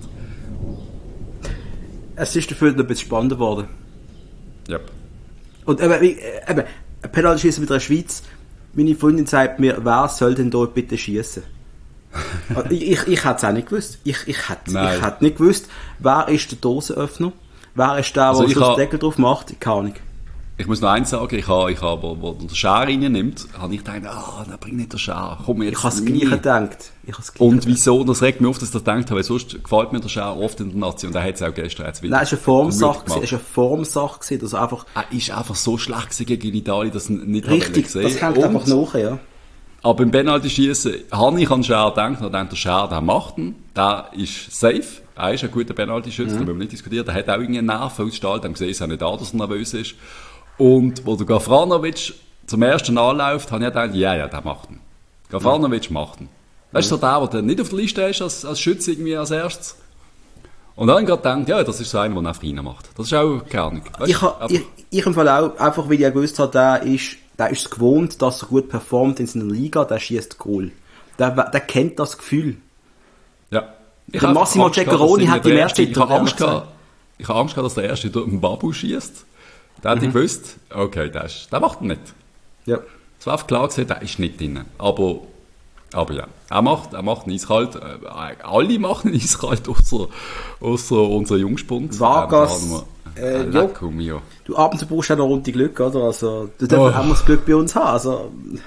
Es ist dafür ein bisschen spannender geworden.
Yep.
Und eben, wie- eben ein Penalty-Schießen mit der Schweiz, meine Freundin sagt mir, wer soll denn dort bitte schießen? ich ich, ich hätte es auch nicht gewusst. Ich, ich, hätte,
Nein.
ich hätte nicht gewusst, wer ist der Dosenöffner, wer ist der,
Also
der
ich
den
ha-
Deckel drauf macht, keine Ahnung.
Ich muss noch eins sagen, ich habe, ich habe, wo, wo der Scher reinnimmt, habe ich gedacht, ah, der bringt nicht den Scher, komm jetzt
Ich habe das
nie.
Gleiche gedacht. Ich habe das Gleiche
Und
gedacht.
wieso? Das regt mich auf, dass ich das gedacht habe, weil sonst gefällt mir der Scher oft in der Nation und er hat es auch gestern jetzt wieder
Nein, es war eine Formsache,
gut gemacht.
es war eine Formsache, gewesen, dass er einfach,
Er ist einfach so schlecht gewesen gegen Italien, dass er nicht
richtig,
gesehen.
das hängt
Und-
einfach nach, ja.
Aber im Penalty-Schießen habe ich an Scher gedacht, und denkt der Scher, der macht ihn, der ist safe, er ist ein guter Penalty-Schütze, da müssen wir nicht diskutieren, der hat auch irgendwie einen Nerven aus Stahl, dann sehe ich es auch nicht an, dass er nervös ist. Und wo der Gafranovic zum ersten anläuft, habe ich gedacht, ja, ja, der macht ihn. Gafranovic macht ihn. Das ist so der, der nicht auf der Liste ist als, als Schütze irgendwie als erstes. Und dann habe ich gerade gedacht, ja, das ist so einer, der einfach reinmacht. Das ist auch keine Ahnung. Weißt,
Ich, ha,
einfach-
ich, ich im Fall auch, einfach weil ich ja gewusst habe, der ist, der ist es gewohnt, dass er gut performt in seiner Liga, der schießt Goal. Der, der kennt das Gefühl.
Ja. Ich
Der
habe
Massimo
Angst gehabt,
Ceccaroni
dass
hat im
der
ersten
Ich habe
Tor
Angst
gesagt.
gehabt, ich habe Angst gehabt, dass der erste durch den Babu schießt. Da hätte ich gewusst, okay, der, ist, der macht ihn nicht.
Ja.
Es war einfach klar gewesen, der ist nicht drin. Aber, aber ja, er macht, er macht ihn eiskalt. Äh, alle machen ihn eiskalt, außer, außer unser Jungspund.
Vargas,
Ähm, da
äh,
haben wir-
ja.
äh, Lecco mio.
Du abends brauchst ja noch runde Glück, oder? Also, du
Oh.
darfst auch mal das Glück bei uns haben. Also,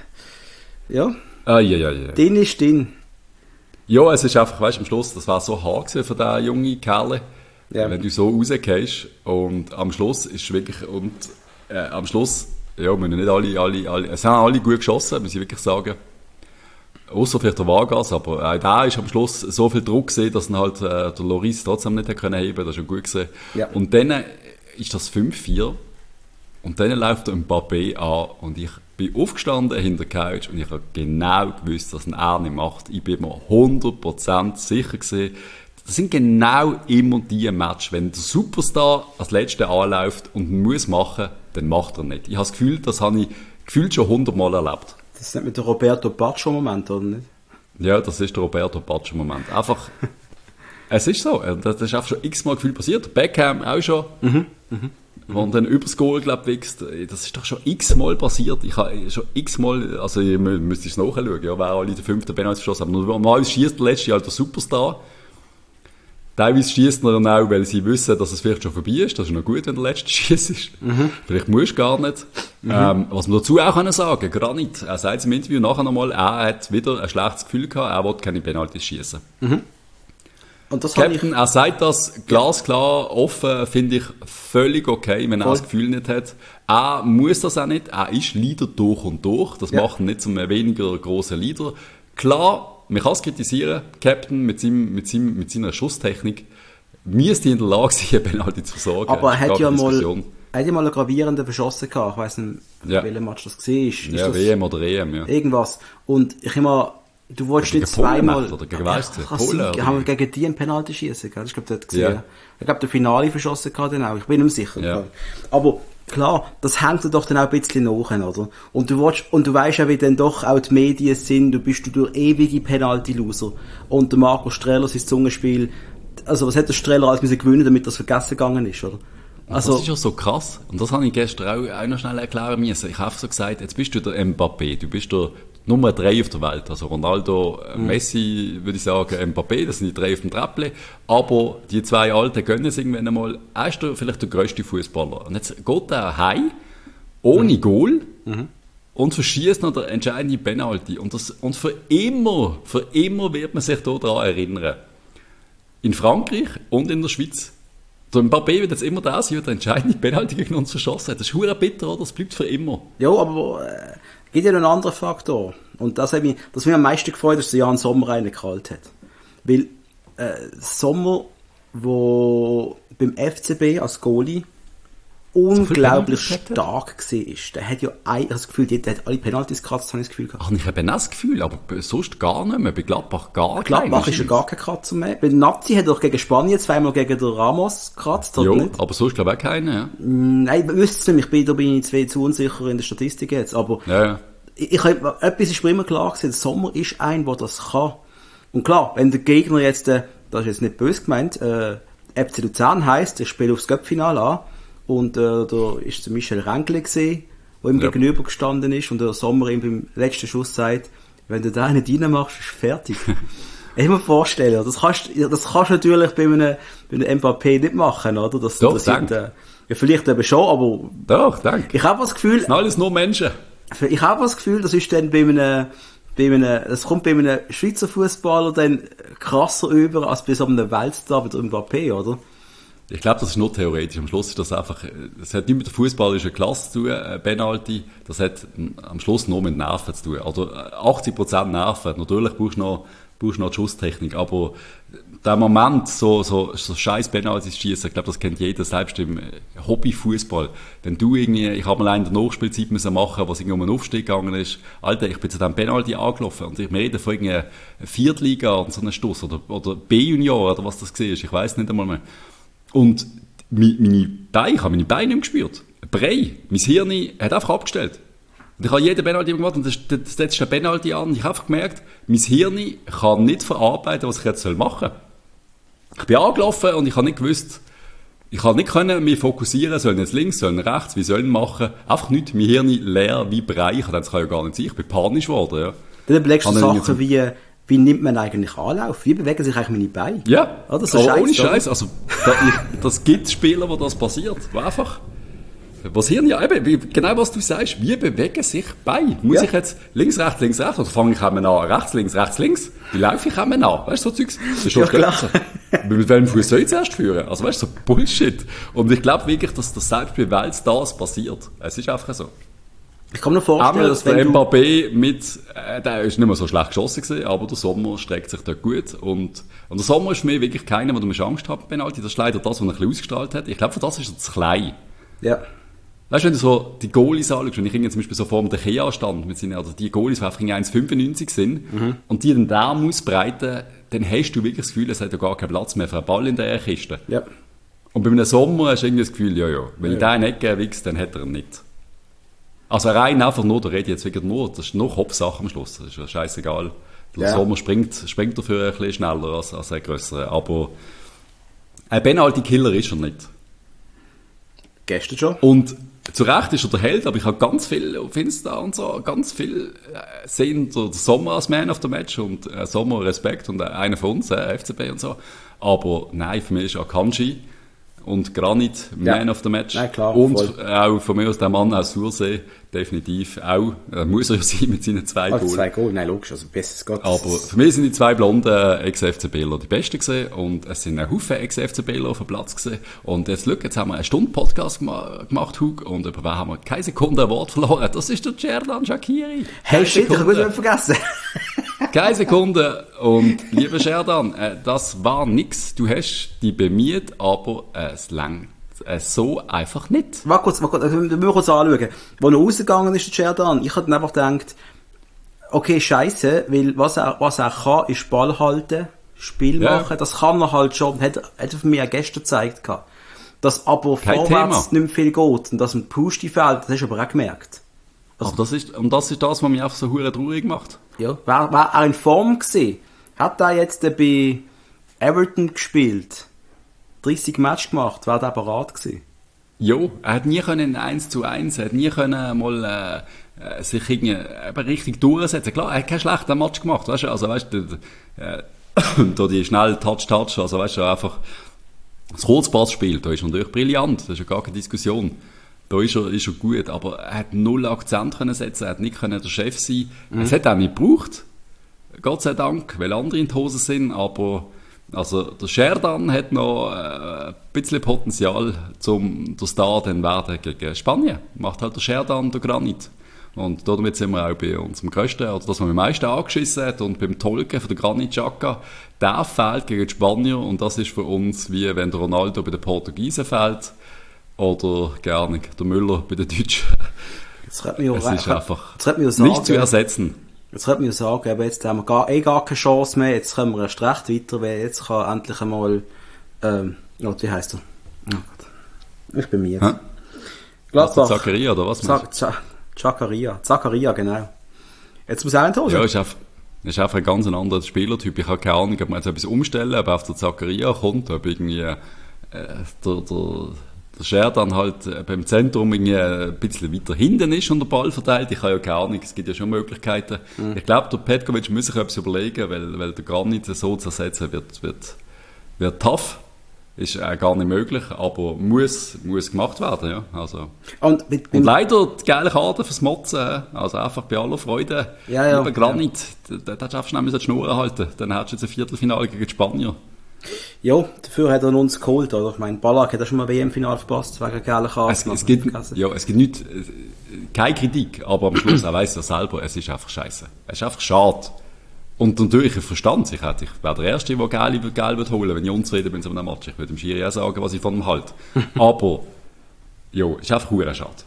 ja,
Ah, ja, ja, ja.
den ist den.
Ja, es ist einfach, weißt du, am Schluss, das war so hart gewesen für den jungen Kerl.
Ja.
Wenn du so rausgehst und am Schluss ist wirklich, und äh, am Schluss, ja, wir müssen nicht alle, alle, alle, es haben alle gut geschossen, muss ich wirklich sagen. Außer vielleicht der Vargas, aber äh, da ist am Schluss so viel Druck gesehen, dass ihn halt äh, der Loris trotzdem nicht hat können heben, das ist schon gut gesehen.
Ja.
Und dann äh, ist das fünf vier und dann läuft der Mbappé an und ich bin aufgestanden hinter der Couch und ich habe genau gewusst, dass er nicht macht. Ich bin mir hundert Prozent sicher gewesen. Das sind genau immer die Matches, wenn der Superstar als Letzter anläuft und muss machen, dann macht er nicht. Ich habe das Gefühl, das habe ich gefühlt schon hundertmal erlebt.
Das ist nicht mit dem Roberto Baccio-Moment, oder nicht?
Ja, das ist der Roberto Baccio-Moment. Einfach, es ist so. Das ist einfach schon x-mal Gefühl passiert. Beckham auch schon. Mhm. Mhm. Wo er dann übers Goal, glaub wächst. Das ist doch schon x-mal passiert. Ich habe schon x-mal, also ihr mü- müsst es nachschauen, ja, wer alle den fünften Penalty verschossen haben. Normalerweise schießt der letzte halt der Superstar. Teilweise schießt er dann auch, weil sie wissen, dass es vielleicht schon vorbei ist. Das ist noch gut, wenn der letzte schießt ist. Mhm. Vielleicht musst du gar nicht. Mhm. Ähm, was man dazu auch können sagen, Granit, er sagt im Interview nachher nochmal, er hat wieder ein schlechtes Gefühl gehabt, er will keine Penalties schießen.
Und das habe ich,
Captain, er sagt das glasklar, offen, finde ich völlig okay, wenn er
Voll.
das Gefühl nicht hat. Er muss das auch nicht, er ist Leader durch und durch, das
Ja.
macht ihn nicht zum weniger grossen Leader. Klar, man kann es kritisieren, Captain mit, seinem, mit, seinem, mit seiner Schusstechnik müsste in der Lage sein, eine Penalty zu versorgen.
aber er
Ist
hat
gar
ja
keine
mal,
Diskussion.
er hat ja mal einen gravierenden verschossen gehabt. Ich weiss nicht,
Ja.
welcher Match das war. Ist, ist
Ja,
das
W M oder E M, ja.
irgendwas. Und ich immer, du wolltest
Gegen
nicht
Polen
zweimal...
macht, oder gegen weiss ich,
kann
Polen,
sein,
oder
haben wir
wie?
gegen die einen Penalty schießen, gell? Ich glaube, dort gesehen.
Ja.
Ich glaube, der Finale verschossen gehabt dann auch. Ich bin nicht mehr sicher.
Ja.
Aber klar, das hängt dir doch dann auch ein bisschen nach, oder? Und du willst, und du weißt ja, wie dann doch auch die Medien sind, du bist du durch ewige Penalty-Loser. Und der Marco Streller, sein Zungenspiel, also was hat der Streller alles müssen gewinnen, damit das vergessen gegangen ist, oder?
Also, das ist ja so krass. Und das habe ich gestern auch, auch noch schnell erklären müssen. Ich habe so gesagt, jetzt bist du der Mbappé, du bist der Nummer drei auf der Welt. Also Ronaldo, mhm. Messi, würde ich sagen, Mbappé, das sind die drei auf dem Treppli. Aber die zwei Alten gönnen es irgendwann einmal. Er ist der, vielleicht der grösste Fußballer. Und jetzt geht er heim, ohne mhm. Goal, mhm. und verschießt noch der entscheidende Penalty. Und, das, und für immer, für immer wird man sich daran erinnern. In Frankreich und in der Schweiz. Der Mbappé wird jetzt immer da sein, der entscheidende Penalty gegen uns verschossen hat. Das ist verdammt bitter, oder? Das bleibt für immer.
Ja, aber es äh, gibt ja noch einen anderen Faktor. Und das hat mich, das mich am meisten gefreut, dass der Jan Sommer reingekrallt hat. Weil äh, Sommer, wo beim F C B als Goalie unglaublich so stark war. Der hat ja ein, das Gefühl, der hat alle Penalties gekratzt, habe ich das Gefühl gehabt.
Ach, ich habe das Gefühl, aber sonst gar nicht mehr. Bei Gladbach gar nicht.
Gladbach ist ja gar kein Kratzer mehr. Bei Nazi hat er doch gegen Spanien zweimal gegen den Ramos gekratzt,
oder nicht? Aber sonst glaube ich auch keiner, ja.
Nein, ich wüsste es nicht. Ich bin, da bin ich zwei zu unsicher in der Statistik jetzt. Aber
ja, ja.
Ich, ich, etwas ist mir immer klar gewesen, der Sommer ist ein, der das kann. Und klar, wenn der Gegner jetzt, äh, das ist jetzt nicht böse gemeint, äh, F C Luzern heisst, ich spiele aufs Cup-Finale an, und äh, da ist der Michel Ränkle gesehen, der ihm ja. gegenüber gestanden ist und der Sommer ihm beim letzten Schuss sagt, wenn du da nicht reinmachst, ist fertig. Ich muss mir vorstellen, das kannst, das kannst du natürlich bei einem, bei einem Mbappé nicht machen, oder? Das,
Doch,
das sind, äh, ja, vielleicht eben schon, aber...
Doch, danke.
Ich habe das Gefühl...
Das sind alles nur Menschen.
Ich habe das Gefühl, das ist dann bei einem, bei einem, das kommt bei einem Schweizer Fußballer dann krasser über, als bei so einem Weltstar wie der Mbappé, oder?
Ich glaube, das ist nur theoretisch. Am Schluss ist das einfach, das hat nicht mit der fußballischen Klasse zu tun, äh, Penalty. Das hat am Schluss nur mit Nerven zu tun. Also achtzig Prozent Nerven. Natürlich brauchst du noch, brauchst du noch die Schusstechnik. Aber der Moment, so, so, so scheiß Penaltys schießen, ich glaube, das kennt jeder, selbst im Hobbyfußball. Wenn du irgendwie, ich habe mal einen in der Nachspielzeit müssen machen, was irgendwie um einen Aufstieg gegangen ist. Alter, ich bin zu diesem Penalty angelaufen und ich rede von irgendwie Viertliga und so einem Stoss oder, oder B-Junior oder was das war. Ich weiss nicht einmal mehr. Und meine Beine, ich habe meine Beine nicht mehr gespürt. Brei, mein Hirn hat einfach abgestellt. Und ich habe jeden Penalty gemacht und das, das letzte ein Penalty an. Und ich habe einfach gemerkt, mein Hirn kann nicht verarbeiten, was ich jetzt machen soll. Ich bin angelaufen und ich habe nicht gewusst, ich habe nicht können mich fokussieren, sollen jetzt links, sollen rechts, wie sollen machen. Einfach nicht, mein Hirn leer wie Brei. Ich dachte, das kann ja gar nicht sein. Ich bin panisch geworden, ja.
Dann überlegst du Sachen wie, wie nimmt man eigentlich Anlauf? Wie bewegen sich eigentlich meine Beine?
Ja,
oder so
aber
Scheiß,
ohne Scheiß. Also, da, ich, das gibt Spieler, wo das passiert. Wo einfach, was Hirn ja eben, wie, genau was du sagst, wie bewegen sich Beine? Muss ja. ich jetzt links, rechts, links, rechts? Oder fange ich einmal an, rechts, links, rechts, links? Wie laufe ich einmal an? Weißt du, so Zeugs? Das ist schon ja, klar. Mit welchem Fuß soll ich zuerst führen? Also, weißt du, so Bullshit. Und ich glaube wirklich, dass das selbst bei Weltstars passiert. Es ist einfach so.
Ich kann mir vorstellen,
dass der Mbappé mit, äh, der ist nicht mehr so schlecht geschossen gewesen, aber der Sommer streckt sich dort gut. Und, und der Sommer ist für mich wirklich keiner, wo du mir Angst haben, Penalty. Das ist leider das, was er ein bisschen ausgestrahlt hat. Ich glaube, für das ist er zu klein.
Ja.
Weißt du, wenn du so die Goalies anschaust, wenn ich zum Beispiel so vor dem Kea stand, mit seinen, also die Goalies, die einfach eins Komma fünfundneunzig sind, mhm. und die den Arm ausbreiten, dann hast du wirklich das Gefühl, es hat ja gar keinen Platz mehr für einen Ball in der Kiste.
Ja.
Und bei einem Sommer hast du irgendwie das Gefühl, ja, ja, wenn
ja.
ich den nicht geben will, dann hat er ihn nicht. Also rein einfach nur, da rede ich jetzt wirklich nur, das ist nur Kopfsache am Schluss, das ist ja scheißegal. Der ja. Sommer springt, springt dafür ein bisschen schneller als, als ein grösserer, aber ein Penalty-Killer ist er nicht.
Gestern schon.
Und zu Recht ist er der Held, aber ich habe ganz viel auf Insta und so, ganz viel äh, sehen der Sommer als Man of the Match und äh, Sommer Respekt und äh, einer von uns, äh, F C B und so. Aber nein, für mich ist Akanji und Granit Man ja. of the Match.
Nein, klar,
und
voll.
auch von mir aus der Mann aus Sursee, definitiv auch. Äh, muss er ja sein mit seinen zwei
also
Goals.
zwei Goals, nein, logisch, also besseres Gott.
Aber für mich sind die zwei blonden Ex-F C Bler die besten gewesen und es sind ein Haufen Ex-F C Bler auf dem Platz gewesen. Und jetzt, schau, jetzt haben wir eine Stunde Podcast gemacht, Hug, und über wen haben wir keine Sekunde ein Wort verloren. Das ist der Cerdan Shaqiri.
Hey, shit, ich habe gut vergessen.
Keine Sekunde. Und lieber Cerdan, äh, das war nix. Du hast dich bemüht, aber äh, es langt äh, so einfach nicht.
Warte kurz, warte kurz, also, wir müssen kurz anschauen. Wo er rausgegangen ist, der Cerdan, ich hatte einfach gedacht, okay, scheiße, weil was er, was er kann, ist Ball halten, Spiel
ja.
machen, das kann er halt schon, hat, hat er für mich auch gestern gezeigt gehabt. Dass aber
Kein
vorwärts
Thema.
nicht mehr viel geht und dass ein Pusti fehlt, das hast du aber auch gemerkt.
Also, aber das ist, und das ist das, was mich einfach so hure traurig macht.
Ja, wäre wär er in Form gewesen, hat er jetzt bei Everton gespielt, dreissig Matches gemacht, wäre der parat gewesen.
Jo, er hat nie können eins zu eins, er hat nie können mal äh, sich irgendwie eben richtig durchsetzen. Klar, er hat keinen schlechten Match gemacht, weißt du, also weißt du, äh, da die schnell Touch-Touch, also weißt du, einfach das Kurzpassspiel, da ist er natürlich brillant, das ist ja gar keine Diskussion. Da ist er, ist er gut, aber er hat null Akzent können setzen, er hat nicht können der Chef sein. Mhm. Es hat auch nicht gebraucht, Gott sei Dank, weil andere in die Hose sind, aber also der Sheridan hat noch äh, ein bisschen Potenzial, zum der Star dann werden gegen Spanien. Macht halt der Sheridan der Granit. Und damit sind wir auch bei unserem Größten, oder das, was wir am meisten angeschissen hat, und beim Tolken von der Granit Xhaka, der fehlt gegen die Spanier, und das ist für uns wie wenn der Ronaldo bei den Portugiesen fehlt, oder gar nicht, der Müller bei den Deutschen.
Jetzt könnte man ja,
es ist einfach
jetzt könnte man ja sagen,
nicht zu ersetzen.
Jetzt könnte man ja sagen, aber jetzt haben wir gar, eh gar keine Chance mehr, jetzt können wir erst recht weiter, weil jetzt kann endlich einmal, ähm, oh, wie heisst er? Oh Gott. Ich bin mir jetzt.
Gladbach. Zakaria, oder was?
Zakaria, Zakaria, genau. Jetzt muss er in die Hose.
Ja, ist einfach, ist einfach ein ganz anderer Spielertyp. Ich habe keine Ahnung, ob man jetzt etwas umstellen, ob auf der Zakaria kommt, ob irgendwie äh, der, der, der Sheridan halt äh, beim Zentrum irgendwie ein bisschen weiter hinten ist und der Ball verteilt. Ich habe ja keine Ahnung, es gibt ja schon Möglichkeiten. Mhm. Ich glaube, der Petkovic muss sich etwas überlegen, weil, weil der Granit so zu ersetzen wird, wird, wird tough. Ist äh, gar nicht möglich, aber muss, muss gemacht werden, ja. Also. Und, mit, und leider die geile Karte fürs Motzen, also einfach bei aller Freude.
Ja, ja,
über Granit, ja. Da hättest du einfach schnell die Schnur halten, dann hättest du jetzt ein Viertelfinale gegen die Spanier.
Ja, dafür hat er uns geholt, oder? Ich meine, Ballack hat ja schon mal W M-Finale verpasst, wegen geiler Karte.
Es, es gibt, ja, es gibt nicht, keine Kritik, aber am Schluss, er weiss ja selber, es ist einfach scheiße. Es ist einfach schade. Und natürlich, ich verstand sich. Ich wäre der Erste, der Geld, Geld wird holen, wenn ich unzufrieden bin zu einem Match. Ich würde dem Schiri auch sagen, was ich von ihm halte. Aber, ja, ist einfach verdammt schade.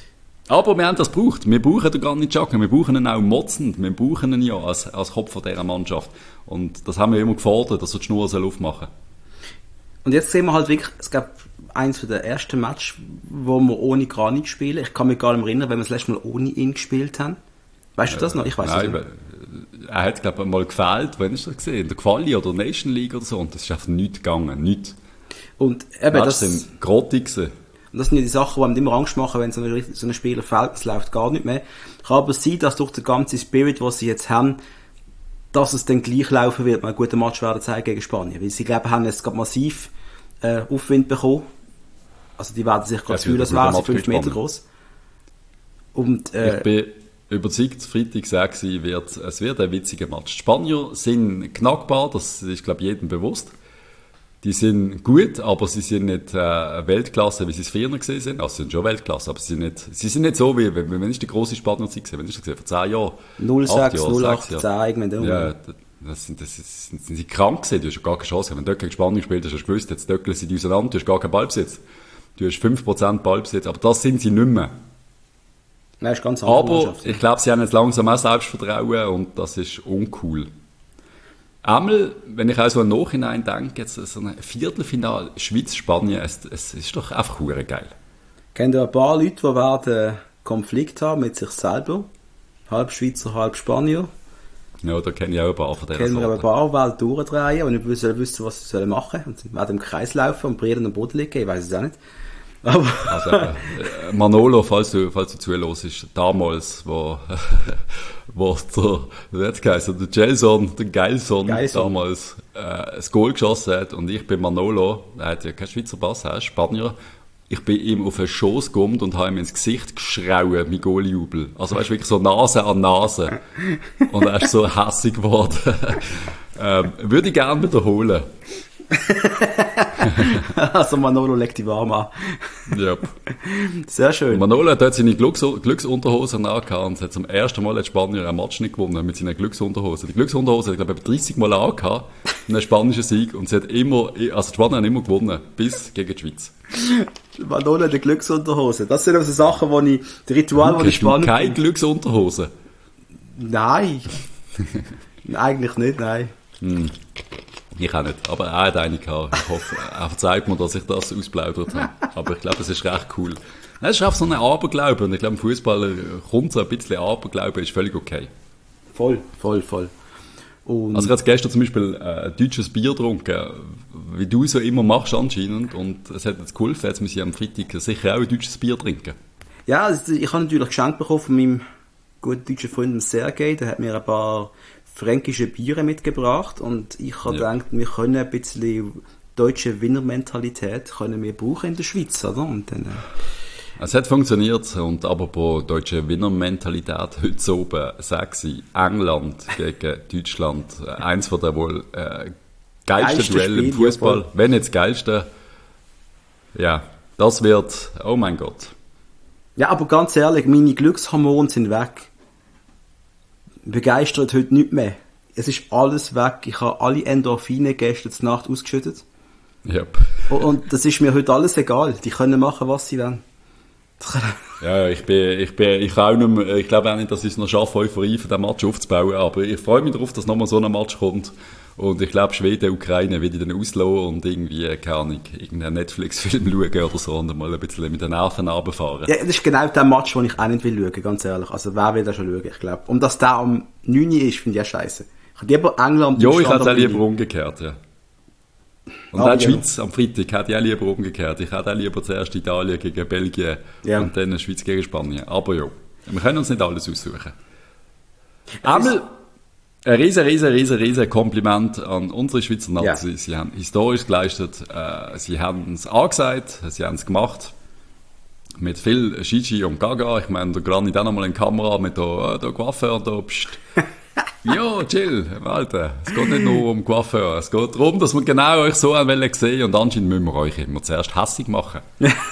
Aber wir haben das gebraucht. Wir brauchen den Granit Xhaka. Wir brauchen ihn auch motzend. Wir brauchen ihn ja als, als Kopf von dieser Mannschaft. Und das haben wir immer gefordert, dass er die Schnur aufmachen soll.
Und jetzt sehen wir halt wirklich, es gab eins der ersten Matches, wo wir ohne Granit spielen. Ich kann mich gar nicht mehr erinnern, wenn wir das letzte Mal ohne ihn gespielt haben. Weißt du das noch? Ich weiß
es nicht. Er hat, glaube ich, mal gefehlt, wann ist das gesehen? In der Quali oder Nation League oder so. Und das ist einfach nichts gegangen. Nichts.
Und eben, das
sind grottig gewesen.
Und das sind ja die Sachen, die einem immer Angst machen, wenn so ein, so ein Spieler fällt, es läuft gar nicht mehr. Kann aber sein, dass durch den ganzen Spirit, den sie jetzt haben, dass es dann gleich laufen wird, mal einen guten Match werden zeigen gegen Spanien. Weil sie, glaube ich, haben jetzt gerade massiv äh, Aufwind bekommen. Also die werden sich gerade fühlen, als wären sie fünf Meter groß. Und, äh,
ich bin überzeugt, Freitag sechs wird, es wird ein witziger Match. Die Spanier sind knackbar, das ist, glaube ich, jedem bewusst. Die sind gut, aber sie sind nicht äh, Weltklasse, wie sie es früher gesehen sind. Also sie sind schon Weltklasse, aber sie sind nicht, sie sind nicht so wie, wenn, wenn ist die grosse Spanier-Zeit gesehen? Wenn ist das gesehen? Vor zehn Jahren?
null sechs, null acht, zehn, irgendwann.
Ja, das sind, das ist, sind sie krank gewesen, du hast gar keine Chance. Wenn du gegen Spanien gespielt hast, hast du gewusst, jetzt döckeln sie die auseinander, du hast gar keinen Ballbesitz. Du hast fünf Prozent Ballbesitz, aber das sind sie nicht mehr.
Nein, ist ganz
aber ich glaube, sie haben jetzt langsam auch Selbstvertrauen und das ist uncool. Einmal, wenn ich auch so im Nachhinein denke, jetzt so ein Viertelfinale Schweiz-Spanien, es, es ist doch einfach verdammt geil.
Kennt ihr ein paar Leute, die werden Konflikt haben mit sich selber? Halb Schweizer, halb Spanier.
Ja, da kenne ich auch ein paar von dieser
Kennen wir ein paar, die durchdrehen und nicht wissen, was sie machen sollen. Und sie werden im Kreis laufen und Brieren am Boden liegen, ich weiß es auch nicht. Aber
also, äh, Manolo, falls du, falls du zuhörst, ist damals, wo, wo der, wie hat's geheißen, der Gelson, der Geilson, Geilson. damals, äh, ein Goal geschossen hat und ich bin Manolo, er hat ja keinen Schweizer Pass, er ist Spanier, ich bin ihm auf den Schoss gekommen und habe ihm ins Gesicht geschrauen, mein Goaljubel. Also weißt du, wirklich so Nase an Nase. Und er ist so hässig geworden. ähm, würde ich gerne wiederholen.
Also Manolo legt die warm an.
Yep.
Sehr schön.
Und Manolo hat dort seine Glücks- Glücksunterhosen angehabt und hat zum ersten Mal in Spanien einen Match nicht gewonnen mit seinen Glücksunterhosen. Die Glücksunterhosen hat er, glaube ich, dreißig Mal angehabt, einen spanischen Sieg, und sie hat immer, also die Spanier haben immer gewonnen, bis gegen die Schweiz.
Manolo hat eine Glücksunterhose. Das sind also Sachen, wo ich, die Ritual, die ich spannend
finde. Keine Glücksunterhosen?
Nein. Eigentlich nicht, nein.
Hm. Ich auch nicht, aber er hat eine gehabt. Ich hoffe, er verzeiht mir, dass ich das ausplaudert habe. Aber ich glaube, das ist recht cool. Es ist einfach so ein Aberglaube, und ich glaube, im Fußballer kommt so ein bisschen Aberglaube, ist völlig okay.
Voll, voll, voll. Und
also ich habe gestern zum Beispiel äh, deutsches Bier getrunken, wie du so immer machst anscheinend, und es hat jetzt geholfen, jetzt muss ich am Freitag sicher auch ein deutsches Bier trinken.
Ja, also ich habe natürlich geschenkt bekommen von meinem guten deutschen Freund Sergej, der hat mir ein paar fränkische Biere mitgebracht und ich habe
Ja.
gedacht, wir können ein bisschen deutsche Winnermentalität können wir brauchen in der Schweiz, oder? Und dann, äh,
Es hat funktioniert, und apropos deutsche Winnermentalität, heute oben sechs England gegen Deutschland, äh, eins von der wohl äh, geilsten
Geilste
Duelle im
Spiel,
Fußball,
ja, voll.
wenn nicht das geilste. Ja, das wird, oh mein Gott.
ja, aber ganz ehrlich, meine Glückshormone sind weg. Begeistert heute nicht mehr. Es ist alles weg. Ich habe alle Endorphine gestern Nacht ausgeschüttet.
Yep.
Und, und das ist mir heute alles egal. Die können machen, was sie wollen.
Ja, ich bin, ich bin, ich auch nicht mehr, ich glaube auch nicht, dass ich es noch schaffe, Euphorie für den Match aufzubauen, aber ich freue mich darauf, dass nochmal so ein Match kommt. Und ich glaube, Schweden, Ukraine will ich dann auslassen und irgendwie, keine Ahnung, irgendeinen Netflix-Film schauen oder so und mal ein bisschen mit den Nerven runterfahren.
Ja, das ist genau der Match, den ich auch nicht will schauen, ganz ehrlich. Also wer will da schon schauen, ich glaube. Und dass der am neun Uhr ist, finde ich ja scheiße. Ich hätte lieber England
Ja, ich
Deutschland
hätte auch
am
lieber
neun Uhr.
umgekehrt, ja. Und
Aber
auch die
ja.
Schweiz am Freitag hätte ich auch lieber umgekehrt. Ich hätte auch lieber zuerst Italien gegen Belgien
Ja.
und dann Schweiz gegen Spanien. Aber ja, wir können uns nicht alles aussuchen. Einmal ein riesen, riesen, riesen, riesen Kompliment an unsere Schweizer Nazi.
Ja.
Sie haben historisch geleistet, äh, sie haben es angesagt, sie haben es gemacht. Mit viel Gigi und Gaga. Ich meine, der Granit auch nochmal in die Kamera mit da, äh, da Coiffeur und da, pst. Ja, chill, Alter. Es geht nicht nur um Coiffeur. Es geht darum, dass wir genau euch so wollen sehen und anscheinend müssen wir euch immer zuerst hässig machen.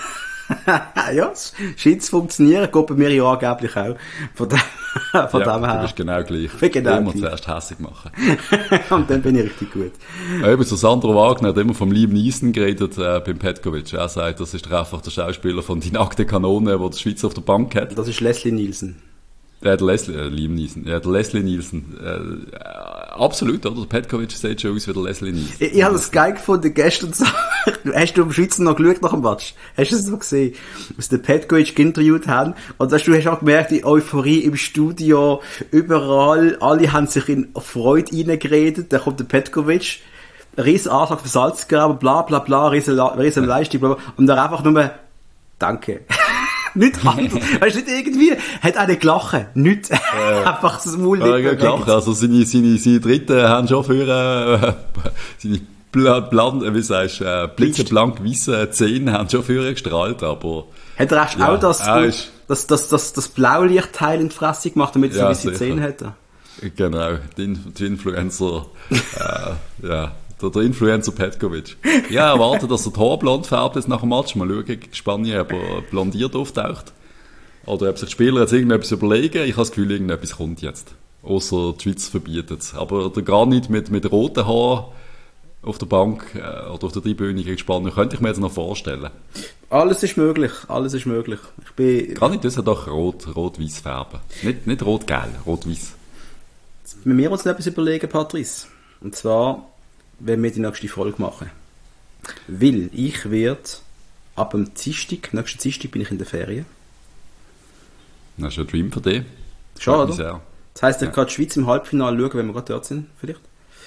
Ja, es scheint zu funktionieren. Geht bei mir ja angeblich auch. Von dem, von
Ja,
dem
du
her.
bist genau gleich.
bin genau
immer
gleich.
zuerst hässig machen.
Und dann bin ich richtig gut.
Eben, so Sandro Wagner hat immer vom Liam Neeson geredet äh, beim Petkovic. Er sagt, das ist doch einfach der Schauspieler von Die nackte Kanone, der die Schweiz auf der Bank hat.
Das ist Leslie Nielsen.
Ja, der Leslie, äh, Liam Neeson, ja, der Leslie Nielsen. Äh, äh, absolut, oder? Der Petkovic sieht schon aus wie der Leslie Nielsen.
Ich, ich habe das geil gefunden gestern. Hast du am Schweizer noch geschaut nach dem Match? Hast du es noch gesehen? Was der Petkovic geinterviewt haben. Und du hast auch gemerkt, die Euphorie im Studio, überall, alle haben sich in Freude reingeredet. Dann kommt der Petkovic, riesen Antrag für Salzgraben, bla bla bla, riesen, riesen Leistung, bla bla. Und dann einfach nur, danke. Nicht anders. Weißt du, nicht irgendwie, hat einer gelacht. Nicht. Einfach das Maul
Ja,
nicht
klar,
bewegt.
also seine, seine, seine Dritten haben schon für, äh, seine bla, bla, wie sagst du, äh, blitzeblank weisse Zähne haben schon für gestrahlt, aber
Hat er echt
Ja,
auch das,
er ist-
das, das, das, das Blaulichtteil in die Fresse gemacht, damit er
Ja,
so weisse
sicher.
Zähne hätte?
genau, die, In- die Influencer, äh, ja, der, der Influencer Petkovic. Ja, erwarte, dass er die Haare blond färbt jetzt nach dem Match. Mal schauen gegen Spanien, ob er blondiert auftaucht. Oder ob sich die Spieler jetzt irgendetwas überlegen. Ich habe das Gefühl, irgendetwas kommt jetzt. Ausser die Schweiz verbietet es. Aber der Granit mit, mit roten Haaren auf der Bank äh, oder auf der Tribüne gegen Spanien könnte ich mir jetzt noch vorstellen.
Alles ist möglich, alles ist möglich. Ich bin,
Granit, das hat doch rot, rot-weiß färben. Nicht, nicht rot-gelb, rot-weiß.
wenn wir uns noch etwas überlegen, Patrice. Und zwar, wenn wir die nächste Folge machen. Weil ich werde ab dem Dienstag, nächsten Dienstag bin ich in der Ferien.
Das ist ein Dream für dich.
Schon,
Freut mich
oder?
sehr.
Das heisst, ich
Ja.
kann die Schweiz im Halbfinale schauen, wenn wir gerade dort sind, vielleicht.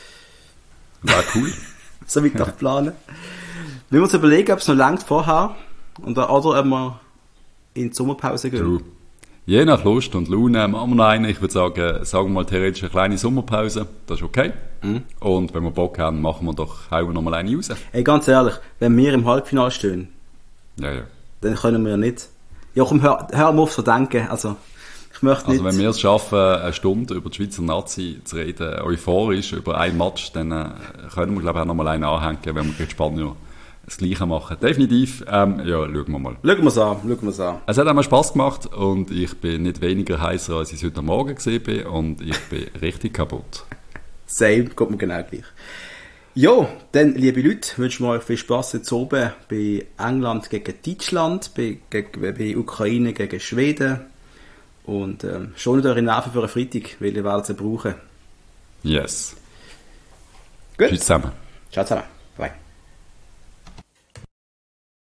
Wäre cool.
So weit nach planen. Wir müssen uns überlegen, ob es noch langt vorher oder, oder ob wir in die Sommerpause gehen.
True. Je nach Lust und Laune machen wir noch einen. Ich würde sagen, sagen wir mal theoretisch eine kleine Sommerpause. Das ist okay.
Mhm.
Und wenn wir Bock haben, machen wir doch, hauen wir noch mal eine raus.
Ey, ganz ehrlich, wenn wir im Halbfinale stehen,
Ja, ja.
dann können wir ja nicht. Ja, komm, hör, hör mal auf zu denken. Also, ich möchte nicht.
Also wenn wir es schaffen, eine Stunde über die Schweizer Nazi zu reden, euphorisch über einen Match, dann äh, können wir, glaube ich, auch noch mal einen anhängen, wenn wir gegen Spanien das Gleiche machen. Definitiv. Ähm, ja, schauen wir mal.
Schauen wir es an, schauen wir es an.
Es hat einmal Spass gemacht und ich bin nicht weniger heißer, als ich es heute Morgen gesehen bin und ich bin richtig kaputt.
Same, kommt mir genau gleich. Ja, dann, liebe Leute, wünschen wir euch viel Spass jetzt oben bei England gegen Deutschland, bei, gegen, bei Ukraine gegen Schweden. Und ähm, schont eure Nerven für einen Freitag, weil ihr werdet sie brauchen.
Yes.
Gut.
Tschüss zusammen.
Ciao zusammen. Bye.